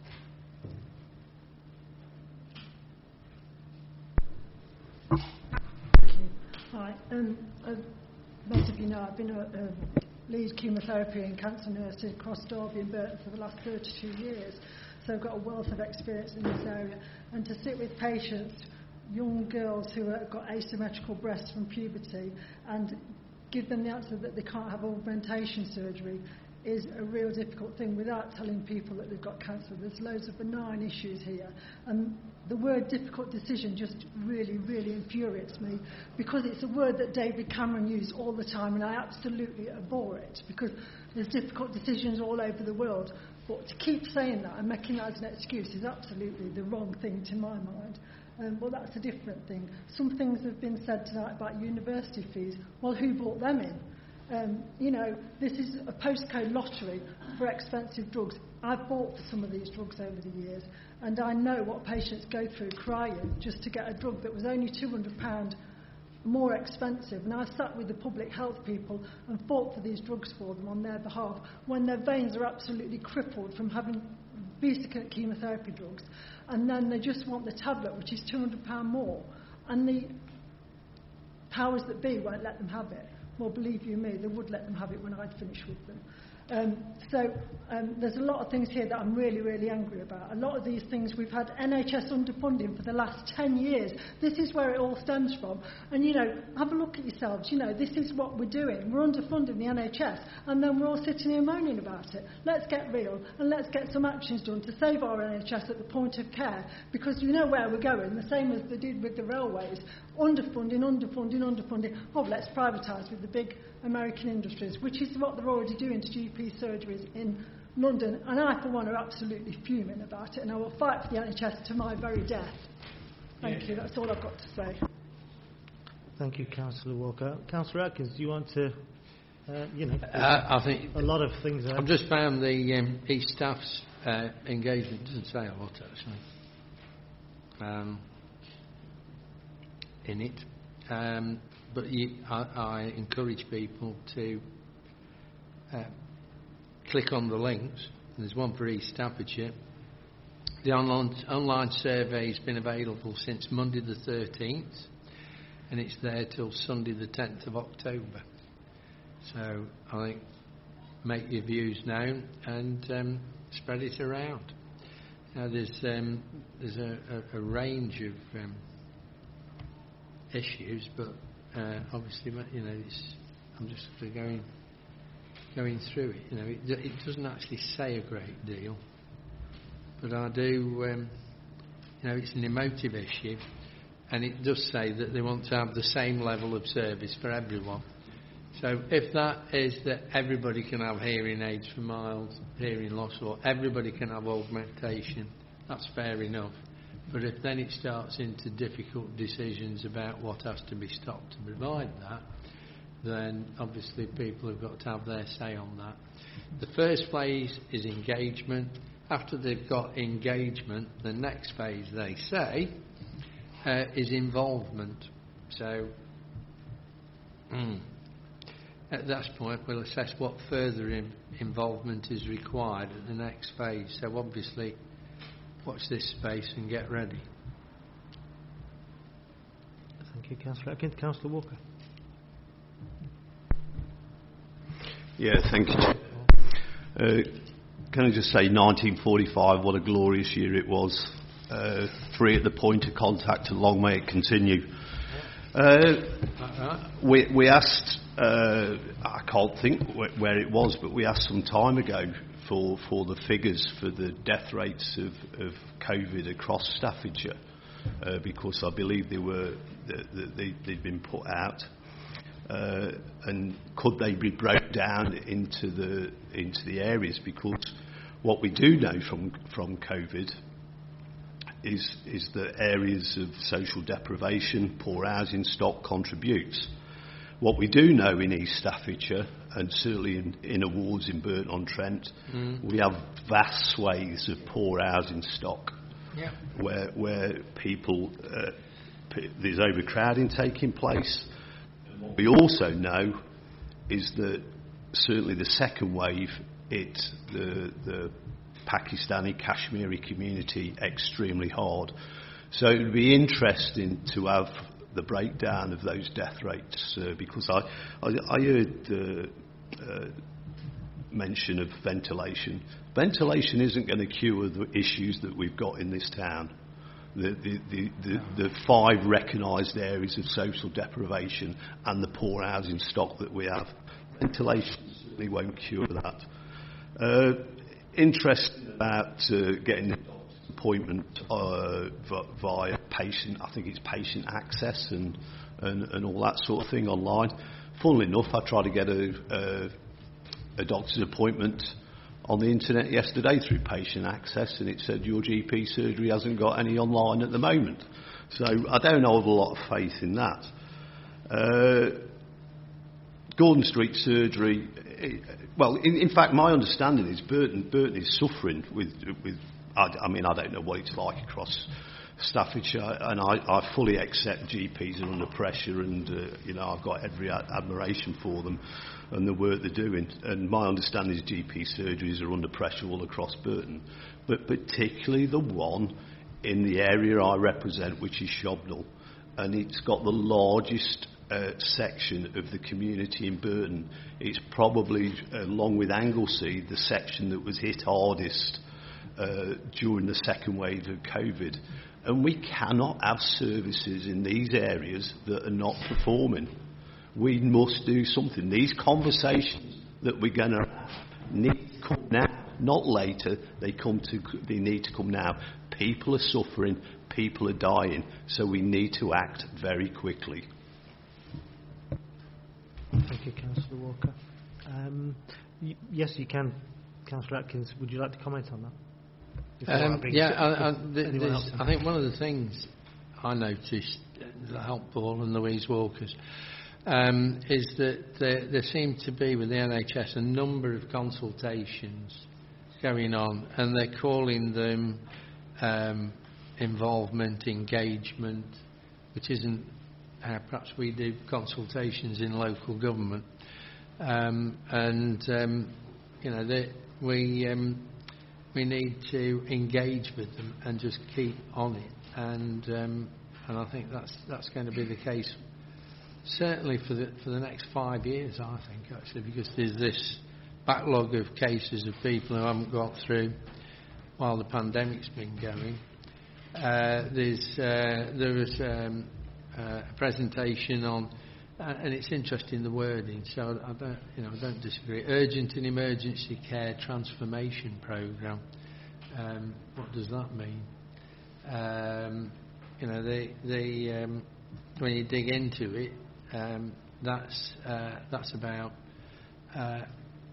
Hi. Um, uh, most of you know I've been a, a lead chemotherapy and cancer nurse across Derby and Burton for the last thirty-two years. So I've got a wealth of experience in this area. And to sit with patients, young girls who have got asymmetrical breasts from puberty, and give them the answer that they can't have augmentation surgery is a real difficult thing without telling people that they've got cancer. There's loads of benign issues here. And the word difficult decision just really, really infuriates me, because it's a word that David Cameron used all the time, and I absolutely abhor it, because there's difficult decisions all over the world. But to keep saying that and making that as an excuse is absolutely the wrong thing to my mind. Um, well, that's a different thing. Some things have been said tonight about university fees. Well, who brought them in? Um, you know, this is a postcode lottery for expensive drugs. I've bought for some of these drugs over the years, and I know what patients go through crying just to get a drug that was only two hundred pounds more expensive. And I sat with the public health people and fought for these drugs for them on their behalf when their veins are absolutely crippled from having basic chemotherapy drugs, and then they just want the tablet, which is two hundred pounds more, and the powers that be won't let them have it. Well, believe you me, they would let them have it when I'd finished with them. Um, so um, there's a lot of things here that I'm really, really angry about. A lot of these things, we've had N H S underfunding for the last ten years. This is where it all stems from. And, you know, have a look at yourselves. You know, this is what we're doing. We're underfunding the N H S, and then we're all sitting here moaning about it. Let's get real, and let's get some actions done to save our N H S at the point of care, because you know where we're going, the same as they did with the railways. Underfunding, underfunding, underfunding. Oh, let's privatise with the big American industries, which is what they're already doing to G P surgeries in London, and I, for one, are absolutely fuming about it, and I will fight for the N H S to my very death. Thank yeah. you, that's all I've got to say. Thank you, Councillor Walker. Councillor Atkins, do you want to, uh, you know, uh, I think a lot of things there. I've just found the um, East Staff's uh, engagement doesn't say a lot, actually, um, in it. Um, But you, I, I encourage people to uh, click on the links. There's one for East Staffordshire. The online, online survey has been available since Monday the thirteenth, and it's there till Sunday the tenth of October. So I think make your views known and um, spread it around. Now there's um, there's a, a, a range of um, issues, but Uh, obviously, you know, it's, I'm just going going through it. You know, it, it doesn't actually say a great deal, but I do. Um, you know, it's an emotive issue, and it does say that they want to have the same level of service for everyone. So, if that is that everybody can have hearing aids for mild hearing loss, or everybody can have augmentation, that's fair enough. But if then it starts into difficult decisions about what has to be stopped to provide that, then obviously people have got to have their say on that. The first phase is engagement. After they've got engagement, the next phase, they say, uh, is involvement. So mm, at that point we'll assess what further in involvement is required at the next phase. So obviously watch this space and get ready. Thank you, Councillor Atkins. Councillor Walker. Yeah, thank you. Uh, can I just say nineteen forty-five, what a glorious year it was. Uh, free at the point of contact and long may it continue. Uh, we, we asked, uh, I can't think wh- where it was, but we asked some time ago for, for the figures for the death rates of, of COVID across Staffordshire, uh, because I believe they were they, they'd been put out. Uh, and could they be broken down into the into the areas? Because what we do know from from COVID is is that areas of social deprivation, poor housing stock contributes. What we do know in East Staffordshire, and certainly in, in awards in Burton-on-Trent, mm. we have vast swathes of poor housing stock, yeah. where where people uh, p- there's overcrowding taking place. What we also know is that certainly the second wave hit the, the Pakistani Kashmiri community extremely hard. So it would be interesting to have the breakdown of those death rates, uh, because I, I, I heard uh, uh, mention of ventilation. Ventilation isn't going to cure the issues that we've got in this town. The, the, the, the, the five recognised areas of social deprivation and the poor housing stock that we have. Ventilation certainly won't cure that. Uh, interested about uh, getting an appointment uh, via patient, I think it's patient access and, and, and all that sort of thing online. Funnily enough, I tried to get a, a, a doctor's appointment on the internet yesterday through patient access, and it said your G P surgery hasn't got any online at the moment. So I don't have a lot of faith in that. Uh, Gordon Street surgery, it, well, in, in fact, my understanding is Burton, Burton is suffering with, with I, I mean, I don't know what it's like across Staffordshire, and I, I fully accept G Ps are under pressure, and uh, you know, I've got every ad- admiration for them and the work they're doing. And my understanding is G P surgeries are under pressure all across Burton, but particularly the one in the area I represent, which is Shobnall, and it's got the largest uh, section of the community in Burton. It's probably, along with Anglesey, the section that was hit hardest uh, during the second wave of COVID. And we cannot have services in these areas that are not performing. We must do something. These conversations that we're going to need to come now, not later. They come to. They need to come now. People are suffering. People are dying. So we need to act very quickly. Thank you, Councillor Walker. Um, y- yes, you can, Councillor Atkins. Would you like to comment on that? Um, yeah, I, I, th- this, I think one of the things I noticed that helped Paul and Louise Walker's um, is that there, there seem to be with the N H S a number of consultations going on, and they're calling them um, involvement, engagement, which isn't how perhaps we do consultations in local government. Um, and, um, you know, they, we... Um, We need to engage with them and just keep on it, and um, and I think that's that's going to be the case certainly for the for the next five years. I think actually, because there's this backlog of cases of people who haven't got through while the pandemic's been going. Uh, there's uh, there was um, uh, a presentation on. Uh, and it's interesting the wording, so I don't, you know, I don't disagree. Urgent and emergency care transformation programme. Um, what does that mean? Um, you know, they, they, um, when you dig into it, um, that's uh, that's about uh,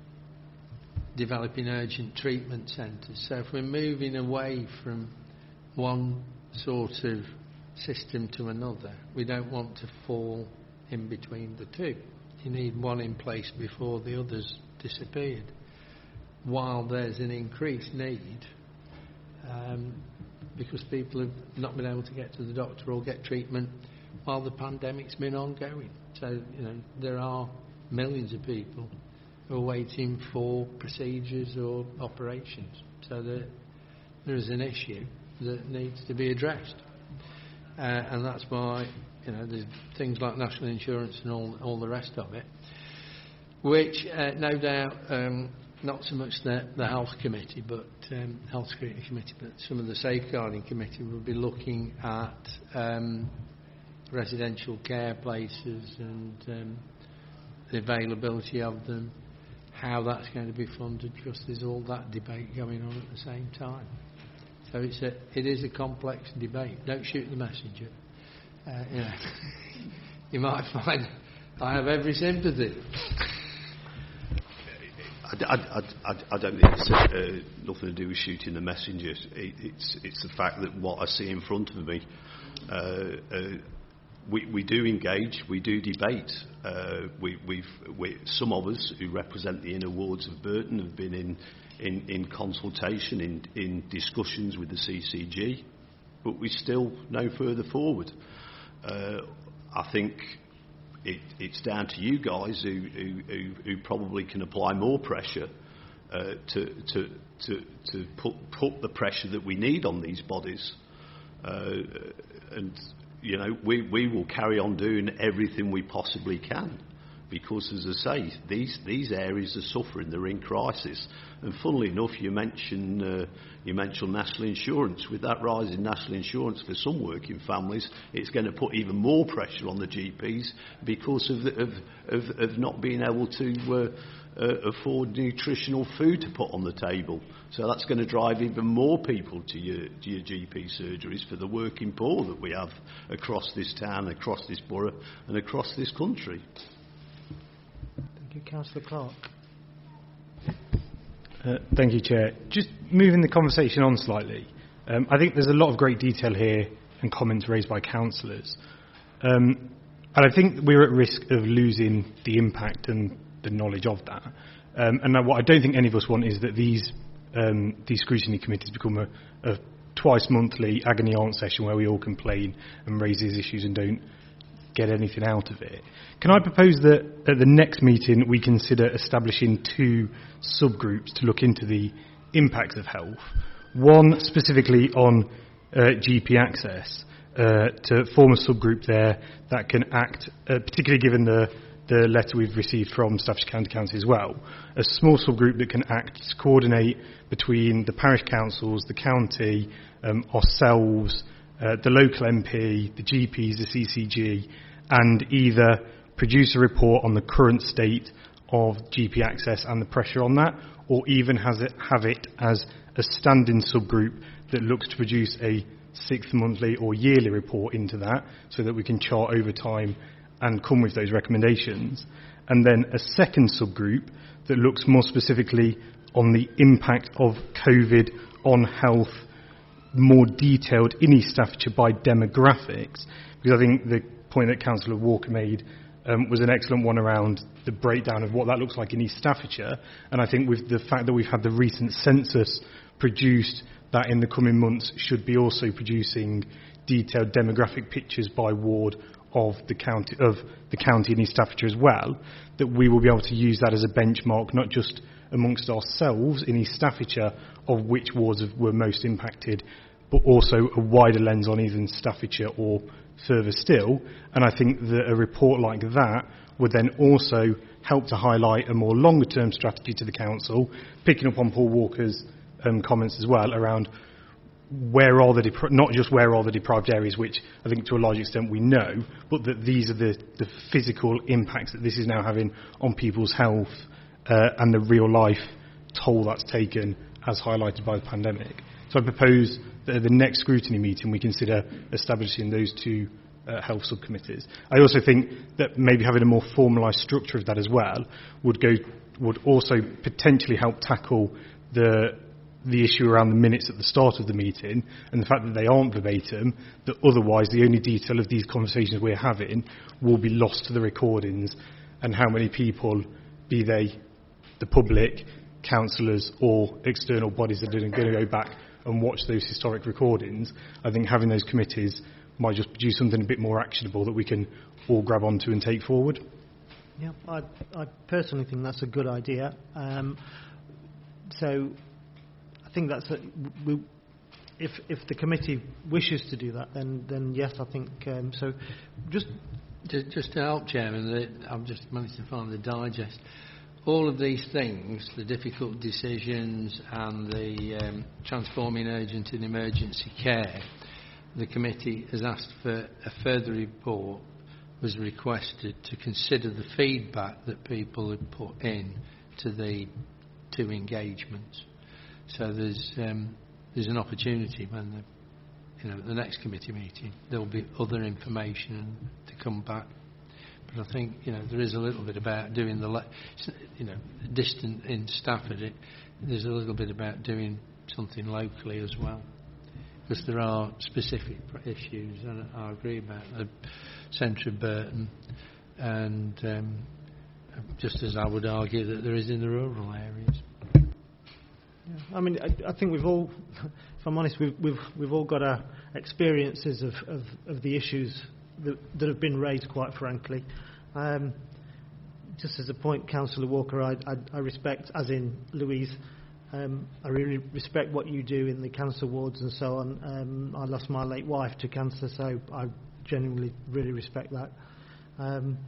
developing urgent treatment centres. So if we're moving away from one sort of system to another, we don't want to fall in between the two. You need one in place before the others disappeared. While there's an increased need, um, because people have not been able to get to the doctor or get treatment while the pandemic's been ongoing. So, you know, there are millions of people who are waiting for procedures or operations. So there, there is an issue that needs to be addressed. Uh, and that's why, you know, there's things like national insurance and all, all the rest of it. which uh, no doubt, um, not so much the, the Health Committee, but um, Health Scrutiny Committee, but some of the Safeguarding Committee will be looking at um, residential care places and um, the availability of them, how that's going to be funded, because there's all that debate going on at the same time. So it's a, it is a complex debate. Don't shoot the messenger. Uh, you know, you might find I have every sympathy. I, I, I, I don't think it's uh, nothing to do with shooting the messenger. It, it's, it's the fact that what I see in front of me, uh, uh, we, we do engage, we do debate. Uh, we, we've, we, some of us who represent the inner wards of Burton have been in, in, in consultation, in, in discussions with the C C G, but we're still no further forward. Uh, I think it, it's down to you guys who, who, who, who probably can apply more pressure uh, to, to, to, to put, put the pressure that we need on these bodies. Uh, and, you know, we, we will carry on doing everything we possibly can. Because, as I say, these, these areas are suffering, they're in crisis. And funnily enough, you mentioned, uh, you mentioned national insurance. With that rise in national insurance for some working families, it's going to put even more pressure on the G Ps because of, the, of, of, of not being able to uh, uh, afford nutritional food to put on the table. So that's going to drive even more people to your, to your G P surgeries for the working poor that we have across this town, across this borough and across this country. Councillor Clark. Uh, thank you, Chair. Just moving the conversation on slightly, um, I think there's a lot of great detail here and comments raised by councillors. Um, and I think we're at risk of losing the impact and the knowledge of that. Um, and what I don't think any of us want is that these, um, these scrutiny committees become a, a twice monthly agony aunt session where we all complain and raise these issues and don't get anything out of it. Can I propose that at the next meeting we consider establishing two subgroups to look into the impacts of health? One specifically on uh, G P access, uh, to form a subgroup there that can act, uh, particularly given the, the letter we've received from Staffordshire County Council as well, a small subgroup that can act to coordinate between the parish councils, the county, um, ourselves, uh, the local M P, the G Ps, the C C G, and either produce a report on the current state of G P access and the pressure on that, or even has it, have it as a standing subgroup that looks to produce a sixth monthly or yearly report into that so that we can chart over time and come with those recommendations. And then a second subgroup that looks more specifically on the impact of COVID on health, more detailed in East Staffordshire by demographics, because I think the point that Councillor Walker made um, was an excellent one around the breakdown of what that looks like in East Staffordshire, and I think with the fact that we've had the recent census produced, that in the coming months should be also producing detailed demographic pictures by ward of the county of the county in East Staffordshire as well, that we will be able to use that as a benchmark, not just amongst ourselves in East Staffordshire of which wards were most impacted, but also a wider lens on even Staffordshire or further still. And I think that a report like that would then also help to highlight a more longer term strategy to the council, picking up on Paul Walker's um, comments as well around where are the depri- not just where are the deprived areas, which I think to a large extent we know, but that these are the, the physical impacts that this is now having on people's health uh, and the real life toll that's taken as highlighted by the pandemic. So I propose that at the next scrutiny meeting we consider establishing those two uh, health subcommittees. I also think that maybe having a more formalised structure of that as well would go would also potentially help tackle the the issue around the minutes at the start of the meeting and the fact that they aren't verbatim, that otherwise the only detail of these conversations we're having will be lost to the recordings, and how many people, be they the public, councillors or external bodies that are going to go back and watch those historic recordings, I think having those committees might just produce something a bit more actionable that we can all grab onto and take forward. Yeah, I, I personally think that's a good idea. Um, so I think that's a, we, if if the committee wishes to do that, then then yes, I think um, so. Just just just to help, Chairman, I've just managed to find the digest. all of these things, the difficult decisions and the um, transforming urgent and emergency care, the committee has asked for a further report, was requested to consider the feedback that people had put in to the two engagements. So there's um, there's an opportunity when the you know the next committee meeting there will be other information to come back. But I think you know there is a little bit about doing the le- you know distant in Stafford. It, there's a little bit about doing something locally as well, because there are specific issues, and I agree about the centre of Burton, and um, just as I would argue that there is in the rural areas. I mean, I, I think we've all, if I'm honest, we've we've, we've all got our experiences of, of, of the issues that, that have been raised, quite frankly. Um, just as a point, Councillor Walker, I, I, I respect, as in Louise, um, I really respect what you do in the cancer wards and so on. Um, I lost my late wife to cancer, so I genuinely really respect that. Um,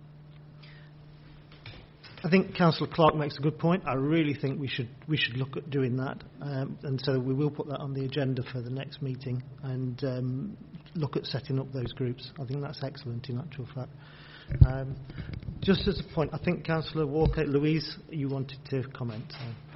I think Councillor Clark makes a good point. I really think we should we should look at doing that, um, and so we will put that on the agenda for the next meeting and um, look at setting up those groups. I think that's excellent in actual fact. Um, just as a point, I think Councillor Walker, Louise, you wanted to comment.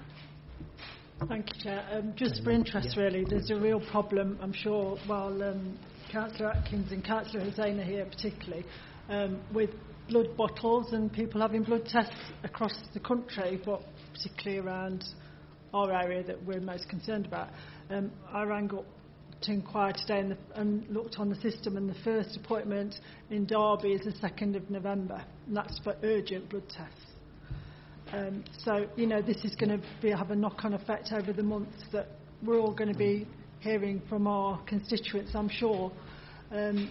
So. Thank you, Chair. Um, just for interest, yeah. really, there's a real problem, I'm sure, while um, Councillor Atkins and Councillor Hussain are here particularly, um, with blood bottles and people having blood tests across the country, but particularly around our area that we're most concerned about. Um, I rang up to inquire today and, the, and looked on the system, and the first appointment in Derby is the second of November, and that's for urgent blood tests. Um, so, you know, this is going to be, have a knock-on effect over the months that we're all going to be hearing from our constituents, I'm sure. Um,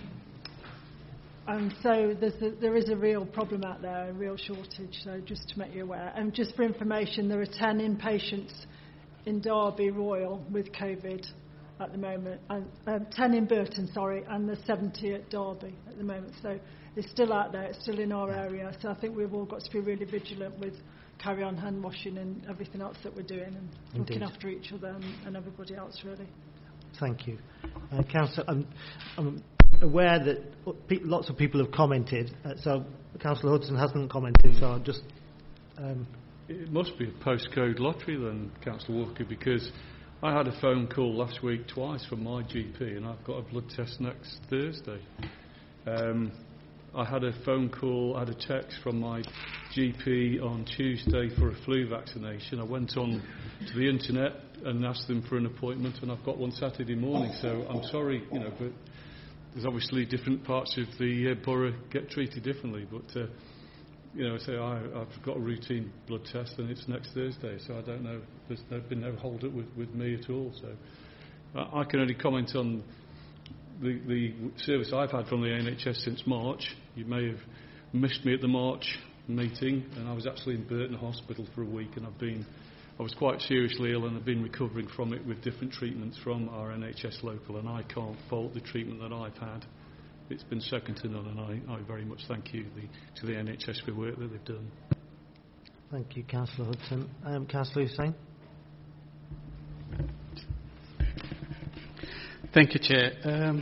and so there's a, there is a real problem out there, a real shortage, so just to make you aware. And just for information, there are ten inpatients in Derby Royal with COVID at the moment, and um, ten in Burton, sorry, and there's seventy at Derby at the moment. So it's still out there, it's still in our area. So I think we've all got to be really vigilant with carry on hand washing and everything else that we're doing, and Indeed. looking after each other and, and everybody else, really. Thank you. Uh, Councillor, I'm, I'm aware that lots of people have commented, uh, so Councillor Hudson hasn't commented, so I'll just... Um, it must be a postcode lottery then, Councillor Walker, because I had a phone call last week twice from my G P, and I've got a blood test next Thursday. Um, I had a phone call, I had a text from my G P on Tuesday for a flu vaccination. I went on to the internet and asked them for an appointment, and I've got one Saturday morning. So I'm sorry, you know, but there's obviously different parts of the uh, borough get treated differently. But uh, you know, so I, I've got a routine blood test, and it's next Thursday. So I don't know. There's no, been no hold up with, with me at all. So I, I can only comment on the, the service I've had from the N H S since March. You may have missed me at the March meeting, and I was actually in Burton Hospital for a week, and I've been, I was quite seriously ill, and I've been recovering from it with different treatments from our N H S local, and I can't fault the treatment that I've had. It's been second to none, and I, I very much thank you the, to the N H S for the work that they've done. Thank you, Councillor Hudson. Um, Councillor Hussain. Thank you, Chair. Um,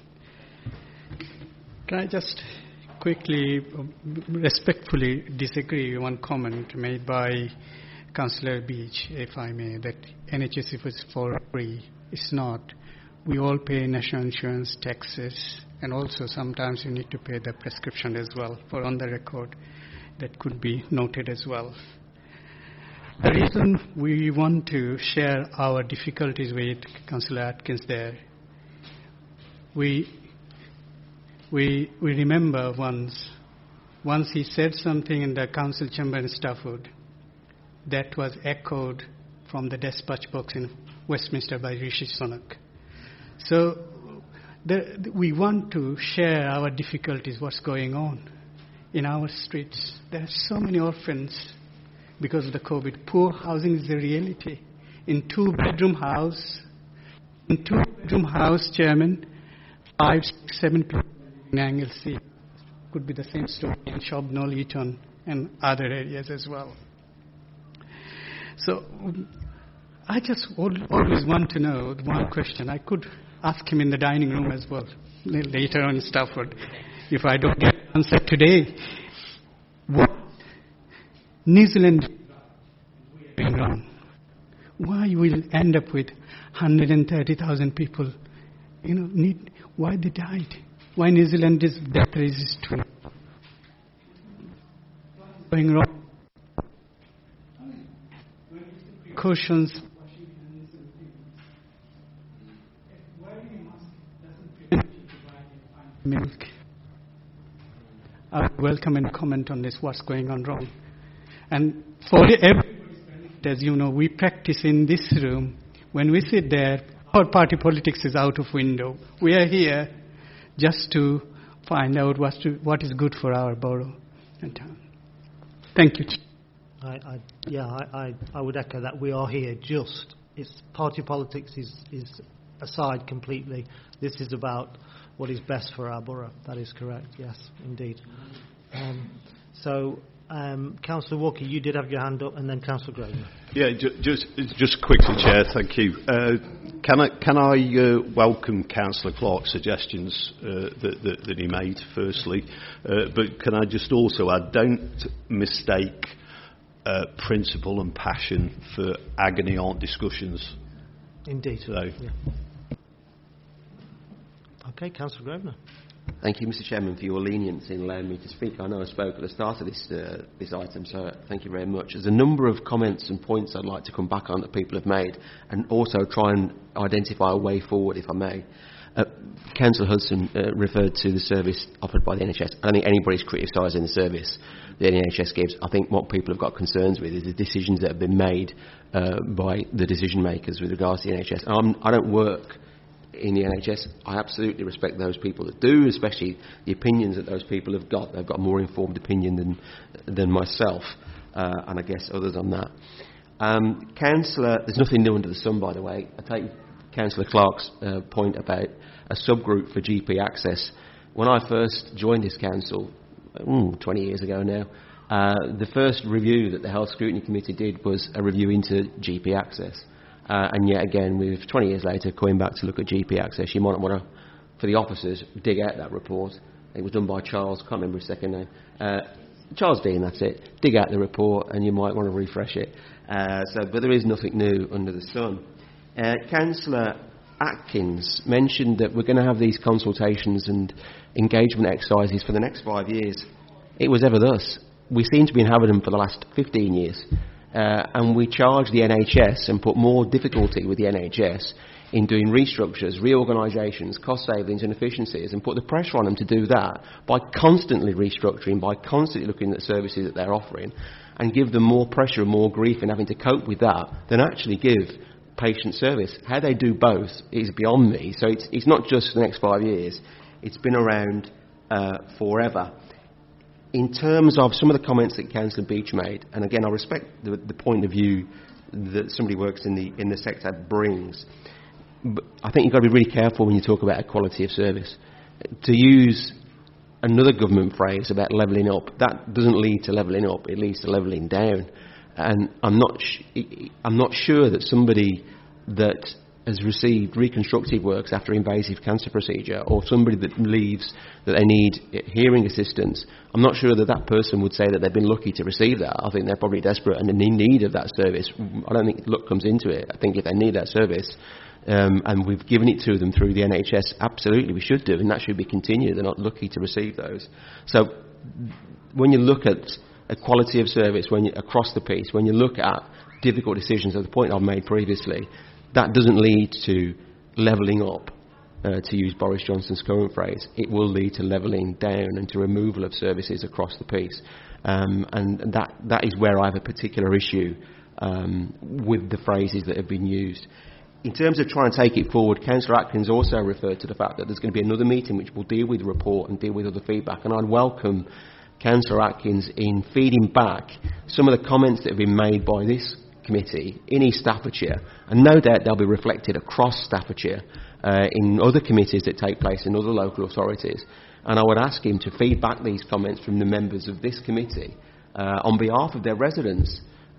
can I just quickly, respectfully disagree with one comment made by Councillor Beach, if I may, that N H S is for free. It's not. We all pay national insurance taxes, and also sometimes you need to pay the prescription as well. For on the record, that could be noted as well. The reason we want to share our difficulties with Councillor Atkins there, we we we remember once once he said something in the council chamber in Stafford that was echoed from the dispatch box in Westminster by Rishi Sunak. So the, the, we want to share our difficulties, what's going on in our streets. There are so many orphans because of the COVID. Poor housing is the reality. In two-bedroom house, in two-bedroom house, Chairman, five, six, seven people in Anglesey. Could be the same story in Shobnall, Eton, and other areas as well. So um, I just al- always want to know one question. I could ask him in the dining room as well later on in Stafford. If I don't get an answer today, what New Zealand is doing wrong? Why will end up with one hundred thirty thousand people? You know, need, why they died? Why New Zealand is death resistant? Going wrong? Precautions. Milk. I would welcome and comment on this, what's going on wrong. And for everybody's benefit, as you know, we practice in this room. When we sit there, our party politics is out of window. We are here just to find out what's to, what is good for our borough and town. Thank you. I, I, yeah, I, I, I would echo that. We are here just, it's party politics is, is aside completely. This is about what is best for our borough. That is correct, yes, indeed. Um, so, um, Councillor Walker, you did have your hand up, and then Councillor Grosvenor. Yeah, ju- just just quickly, Chair, thank you. Uh, can I can I uh, welcome Councillor Clark's suggestions uh, that, that, that he made, firstly, uh, but can I just also add, don't mistake uh, principle and passion for agony aunt discussions. Indeed. So, yeah. Okay, Councillor Grosvenor. Thank you, Mister Chairman, for your leniency in allowing me to speak. I know I spoke at the start of this uh, this item, so thank you very much. There's a number of comments and points I'd like to come back on that people have made, and also try and identify a way forward, if I may. Uh, Councillor Hudson uh, referred to the service offered by the N H S. I don't think anybody's criticising the service the N H S gives. I think what people have got concerns with is the decisions that have been made uh, by the decision makers with regards to the N H S. I'm, I don't work in the N H S. I absolutely respect those people that do, especially the opinions that those people have got. They've got a more informed opinion than than myself, uh, and I guess others on that. Um, Councillor, there's nothing new under the sun, by the way. I take Councillor Clark's uh, point about a subgroup for G P access. When I first joined this council, mm, twenty years ago now, uh, the first review that the Health Scrutiny Committee did was a review into G P access. Uh, and yet again, with twenty years later, coming back to look at G P access, you might want to, for the officers, dig out that report. It was done by Charles, can't remember his second name. Uh, Charles Dean, that's it. Dig out the report, and you might want to refresh it. Uh, so, but there is nothing new under the sun. Uh, Councillor Atkins mentioned that we're going to have these consultations and engagement exercises for the next five years. It was ever thus. We seem to be having them for the last fifteen years. Uh, and we charge the N H S and put more difficulty with the N H S in doing restructures, reorganisations, cost savings and efficiencies, and put the pressure on them to do that by constantly restructuring, by constantly looking at the services that they're offering, and give them more pressure and more grief in having to cope with that than actually give patient service. How they do both is beyond me. So it's, it's not just the next five years. It's been around uh, forever. In terms of some of the comments that Councillor Beach made, and again I respect the, the point of view that somebody who works in the in the sector brings, but I think you've got to be really careful when you talk about equality of service. To use another government phrase about levelling up, that doesn't lead to levelling up, it leads to levelling down. And I'm not sh- I'm not sure that somebody that has received reconstructive works after invasive cancer procedure, or somebody that believes that they need hearing assistance, I'm not sure that that person would say that they've been lucky to receive that. I think they're probably desperate and in need of that service. I don't think luck comes into it. I think if they need that service, um, and we've given it to them through the N H S, absolutely we should do, and that should be continued. They're not lucky to receive those. So when you look at equality of service, when you, across the piece, when you look at difficult decisions, at the point I've made previously, that doesn't lead to levelling up, uh, to use Boris Johnson's current phrase. It will lead to levelling down and to removal of services across the piece. Um, and that, that is where I have a particular issue um, with the phrases that have been used. In terms of trying to take it forward, Councillor Atkins also referred to the fact that there's going to be another meeting which will deal with the report and deal with other feedback. And I'd welcome Councillor Atkins in feeding back some of the comments that have been made by this committee in East Staffordshire, and no doubt they'll be reflected across Staffordshire uh, in other committees that take place in other local authorities. And I would ask him to feed back these comments from the members of this committee uh, on behalf of their residents,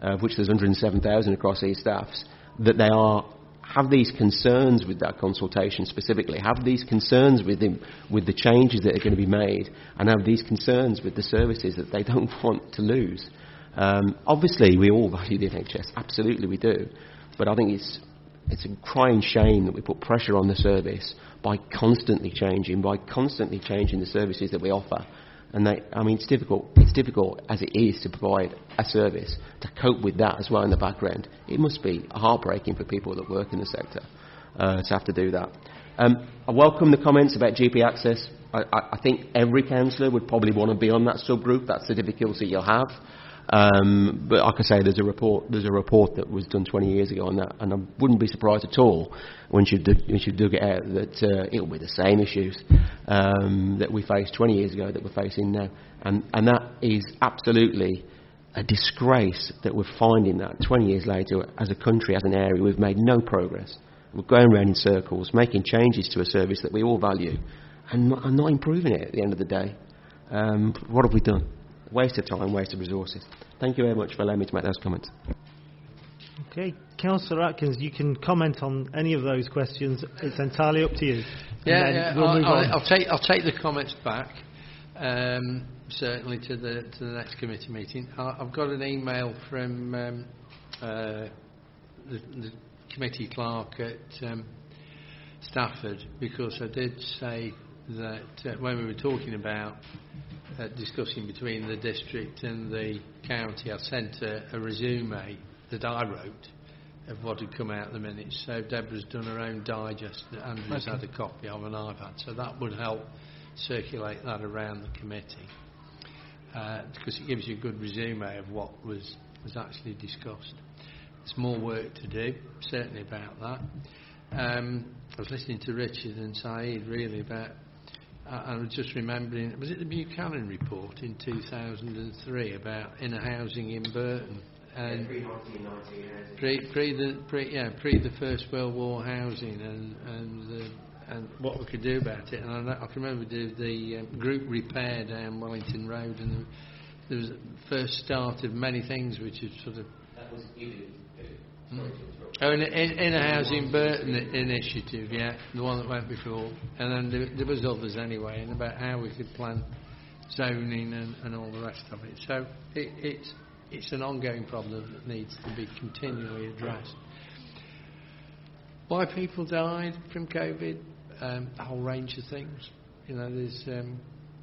uh, of which there's one hundred seven thousand across these staffs, that they are have these concerns with that consultation specifically, have these concerns with them, with the changes that are going to be made, and have these concerns with the services that they don't want to lose. Um, obviously, we all value the N H S, absolutely we do, but I think it's it's a crying shame that we put pressure on the service by constantly changing, by constantly changing the services that we offer. And they, I mean, it's difficult. It's difficult as it is to provide a service to cope with that as well in the background. It must be heartbreaking for people that work in the sector uh, to have to do that. Um, I welcome the comments about G P access. I, I, I think every councillor would probably want to be on that subgroup. That's the difficulty you'll have. Um, but like I say, there's a report. There's a report that was done twenty years ago on that, and I wouldn't be surprised at all when you dug, when you dug it out that uh, it'll be the same issues um, that we faced twenty years ago that we're facing now, and and that is absolutely a disgrace that we're finding that twenty years later, as a country, as an area, we've made no progress. We're going around in circles, making changes to a service that we all value, and not, and not improving it at the end of the day. Um, what have we done? Waste of time, waste of resources. Thank you very much for allowing me to make those comments. Okay, Councillor Atkins, you can comment on any of those questions. It's entirely up to you. Yeah, yeah we'll I'll, I'll, I'll take I'll take the comments back. Um, certainly to the to the next committee meeting. I, I've got an email from um, uh, the, the committee clerk at um, Stafford, because I did say that uh, when we were talking about Uh, discussing between the district and the county, I sent a, a resume that I wrote of what had come out of the minutes. So Deborah's done her own digest that Andrew's okay. had a copy of and I've had. So that would help circulate that around the committee, uh, because it gives you a good resume of what was, was actually discussed. There's more work to do, certainly about that. Um, I was listening to Richard and Saeed really about Uh, I was just remembering, was it the Buchanan report in two thousand three about inner housing in Burton? And yeah, pre-nineteen ninety, pre, pre the pre yeah pre the First World War housing and and uh, and what we could do about it. And I, know, I can remember the, the um, group repair down Wellington Road, and the, there was the first start of many things which is sort of. That was you. Hmm? Oh, in, in, in a housing Burton initiative, yeah, the one that went before, and then there, there was others anyway, and about how we could plan zoning and, and all the rest of it. So it, it's it's an ongoing problem that needs to be continually addressed. Why people died from COVID, um, a whole range of things. You know, there's, um,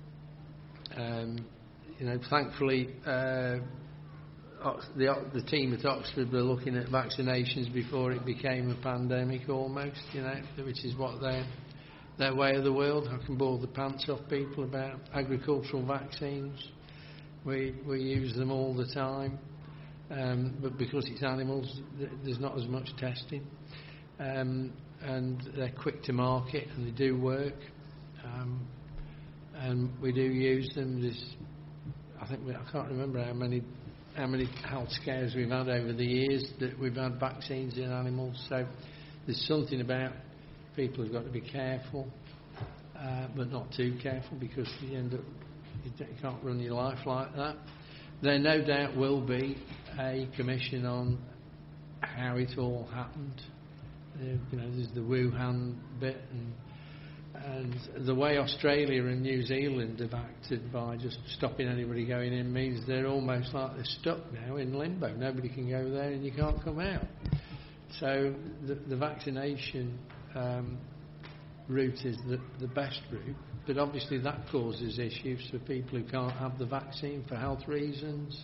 um, you know, thankfully. Uh, The, the team at Oxford were looking at vaccinations before it became a pandemic almost, you know, which is what their, their way of the world. I can bore the pants off people about agricultural vaccines. We, we use them all the time, um, but because it's animals, th- there's not as much testing. Um, and they're quick to market and they do work. Um, and we do use them. There's, I think we, I can't remember how many how many health scares we've had over the years that we've had vaccines in animals. So there's something about people who've got to be careful, uh, but not too careful, because you end up you, you can't run your life like that. There no doubt will be a commission on how it all happened. Uh, you know, there's the Wuhan bit, and And the way Australia and New Zealand have acted by just stopping anybody going in means they're almost like they're stuck now in limbo. Nobody can go there and you can't come out. So the, the vaccination um, route is the, the best route, but obviously that causes issues for people who can't have the vaccine for health reasons.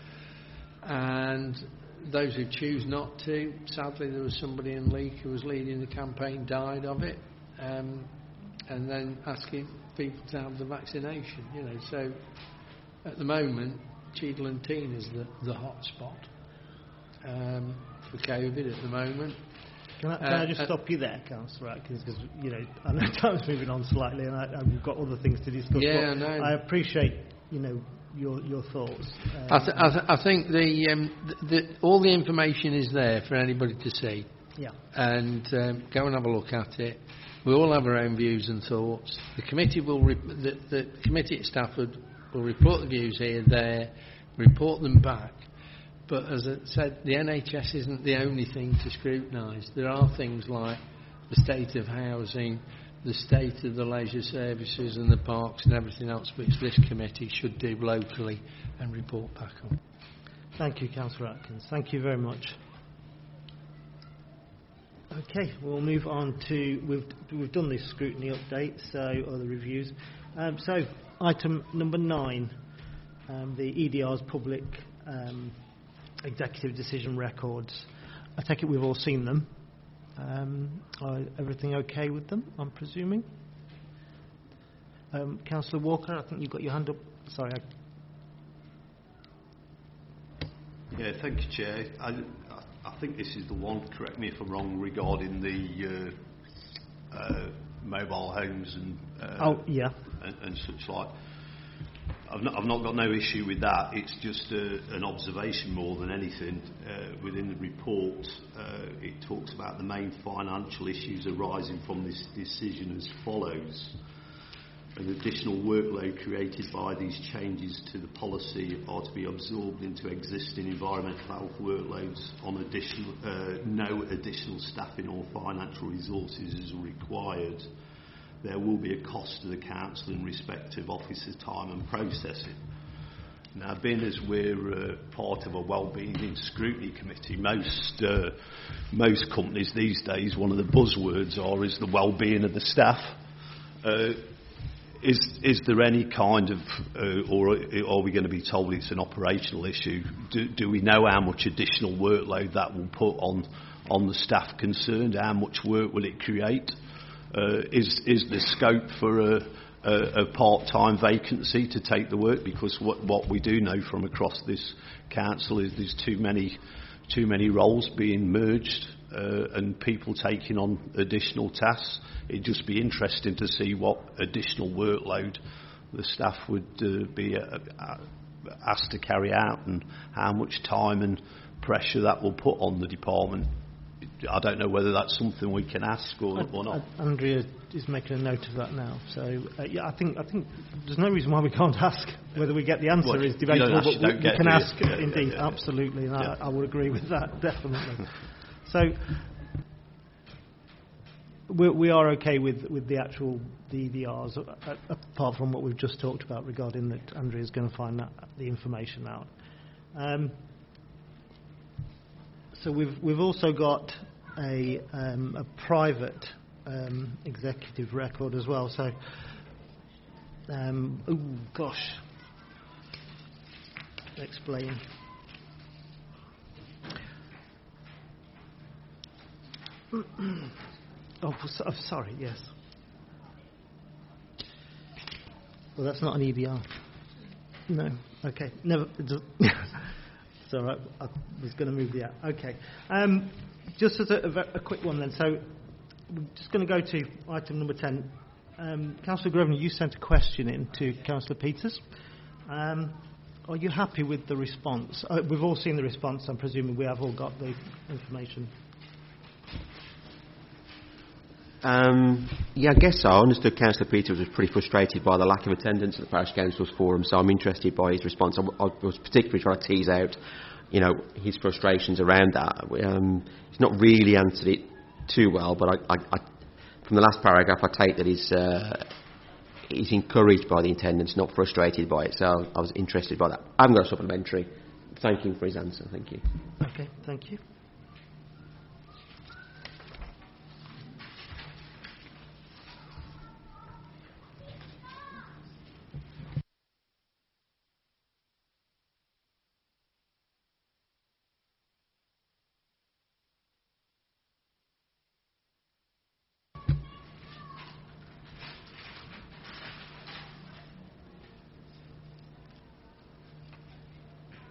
And those who choose not to, sadly there was somebody in Leek who was leading the campaign, died of it. Um, and then asking people to have the vaccination, you know. So at the moment, Cheadle and Teen is the, the hot spot um, for COVID at the moment. Can I, can uh, I just uh, stop you there, Councillor Atkins, because, you know, I know time's moving on slightly and, I, and we've got other things to discuss. Yeah, I know. I appreciate, you know, your your thoughts. Um, I, th- I, th- I think the, um, the, the all the information is there for anybody to see. Yeah. And um, go and have a look at it. We all have our own views and thoughts. The committee will re- the, the committee at Stafford will report the views here, there, report them back. but as I said, the N H S isn't the only thing to scrutinise. There are things like the state of housing, the state of the leisure services and the parks and everything else which this committee should do locally and report back on. Thank you, Councillor Atkins. Thank you very much. Okay, we'll move on to, we've, we've done this scrutiny update, so, or the reviews. Um, so, item number nine, um, the E D R's public um, executive decision records. I take it we've all seen them. Um, are everything okay with them, I'm presuming? Um, Councillor Walker, I think you've got your hand up. Sorry. I... Yeah, thank you, Chair. I, I think this is the one, correct me if I'm wrong, regarding the uh, uh, mobile homes and, uh, oh, yeah. and, and such like. I've not, I've not got no issue with that. It's just uh, an observation more than anything. Uh, within the report, uh, it talks about the main financial issues arising from this decision as follows. An additional workload created by these changes to the policy are to be absorbed into existing environmental health workloads on additional, uh, no additional staffing or financial resources is required. There will be a cost to the council in respect of officers' time and processing. Now, being as we're uh, part of a wellbeing and scrutiny committee, most uh, most companies these days, one of the buzzwords are is the wellbeing of the staff. Uh, is is there any kind of, uh, or are we going to be told it's an operational issue? Do, do we know how much additional workload that will put on on the staff concerned? How much work will it create? Uh, is is there scope for a, a, a part-time vacancy to take the work? Because what what we do know from across this council is there's too many too many roles being merged uh, and people taking on additional tasks. It'd just be interesting to see what additional workload the staff would uh, be uh, uh, asked to carry out and how much time and pressure that will put on the department. I don't know whether that's something we can ask or, or not. Andrea is making a note of that now. So uh, yeah, I think I think there's no reason why we can't ask. Whether we get the answer well, is debatable, ask, but we, we can ask. Yeah, indeed, yeah, yeah, absolutely, and yeah. I, I would agree with that definitely. So we, we are okay with, with the actual D V Rs, uh, apart from what we've just talked about regarding that Andrea is going to find that, the information out. Um, so we've we've also got a um, a private um, executive record as well. So, um, oh gosh, explain. oh, so, oh, sorry. Yes. Well, that's not an E D R. No. Okay. Never. It's all right. I was going to move the app. Okay. Um, just as a, a, a quick one then. So we're just going to go to item number ten. Um, Councillor Grosvenor, you sent a question in to Councillor Peters. Um, are you happy with the response? Uh, we've all seen the response. I'm presuming we have all got the information. Um, yeah, I guess so. I understood Councillor Peters was pretty frustrated by the lack of attendance at the Parish Council's forum, so I'm interested by his response. I, I was particularly trying to tease out, you know, his frustrations around that. Um, he's not really answered it too well, but I, I, I, from the last paragraph, I take that he's, uh, he's encouraged by the attendance, not frustrated by it, so I was interested by that. I haven't got a supplementary. Thank you for his answer. Thank you. Okay, thank you.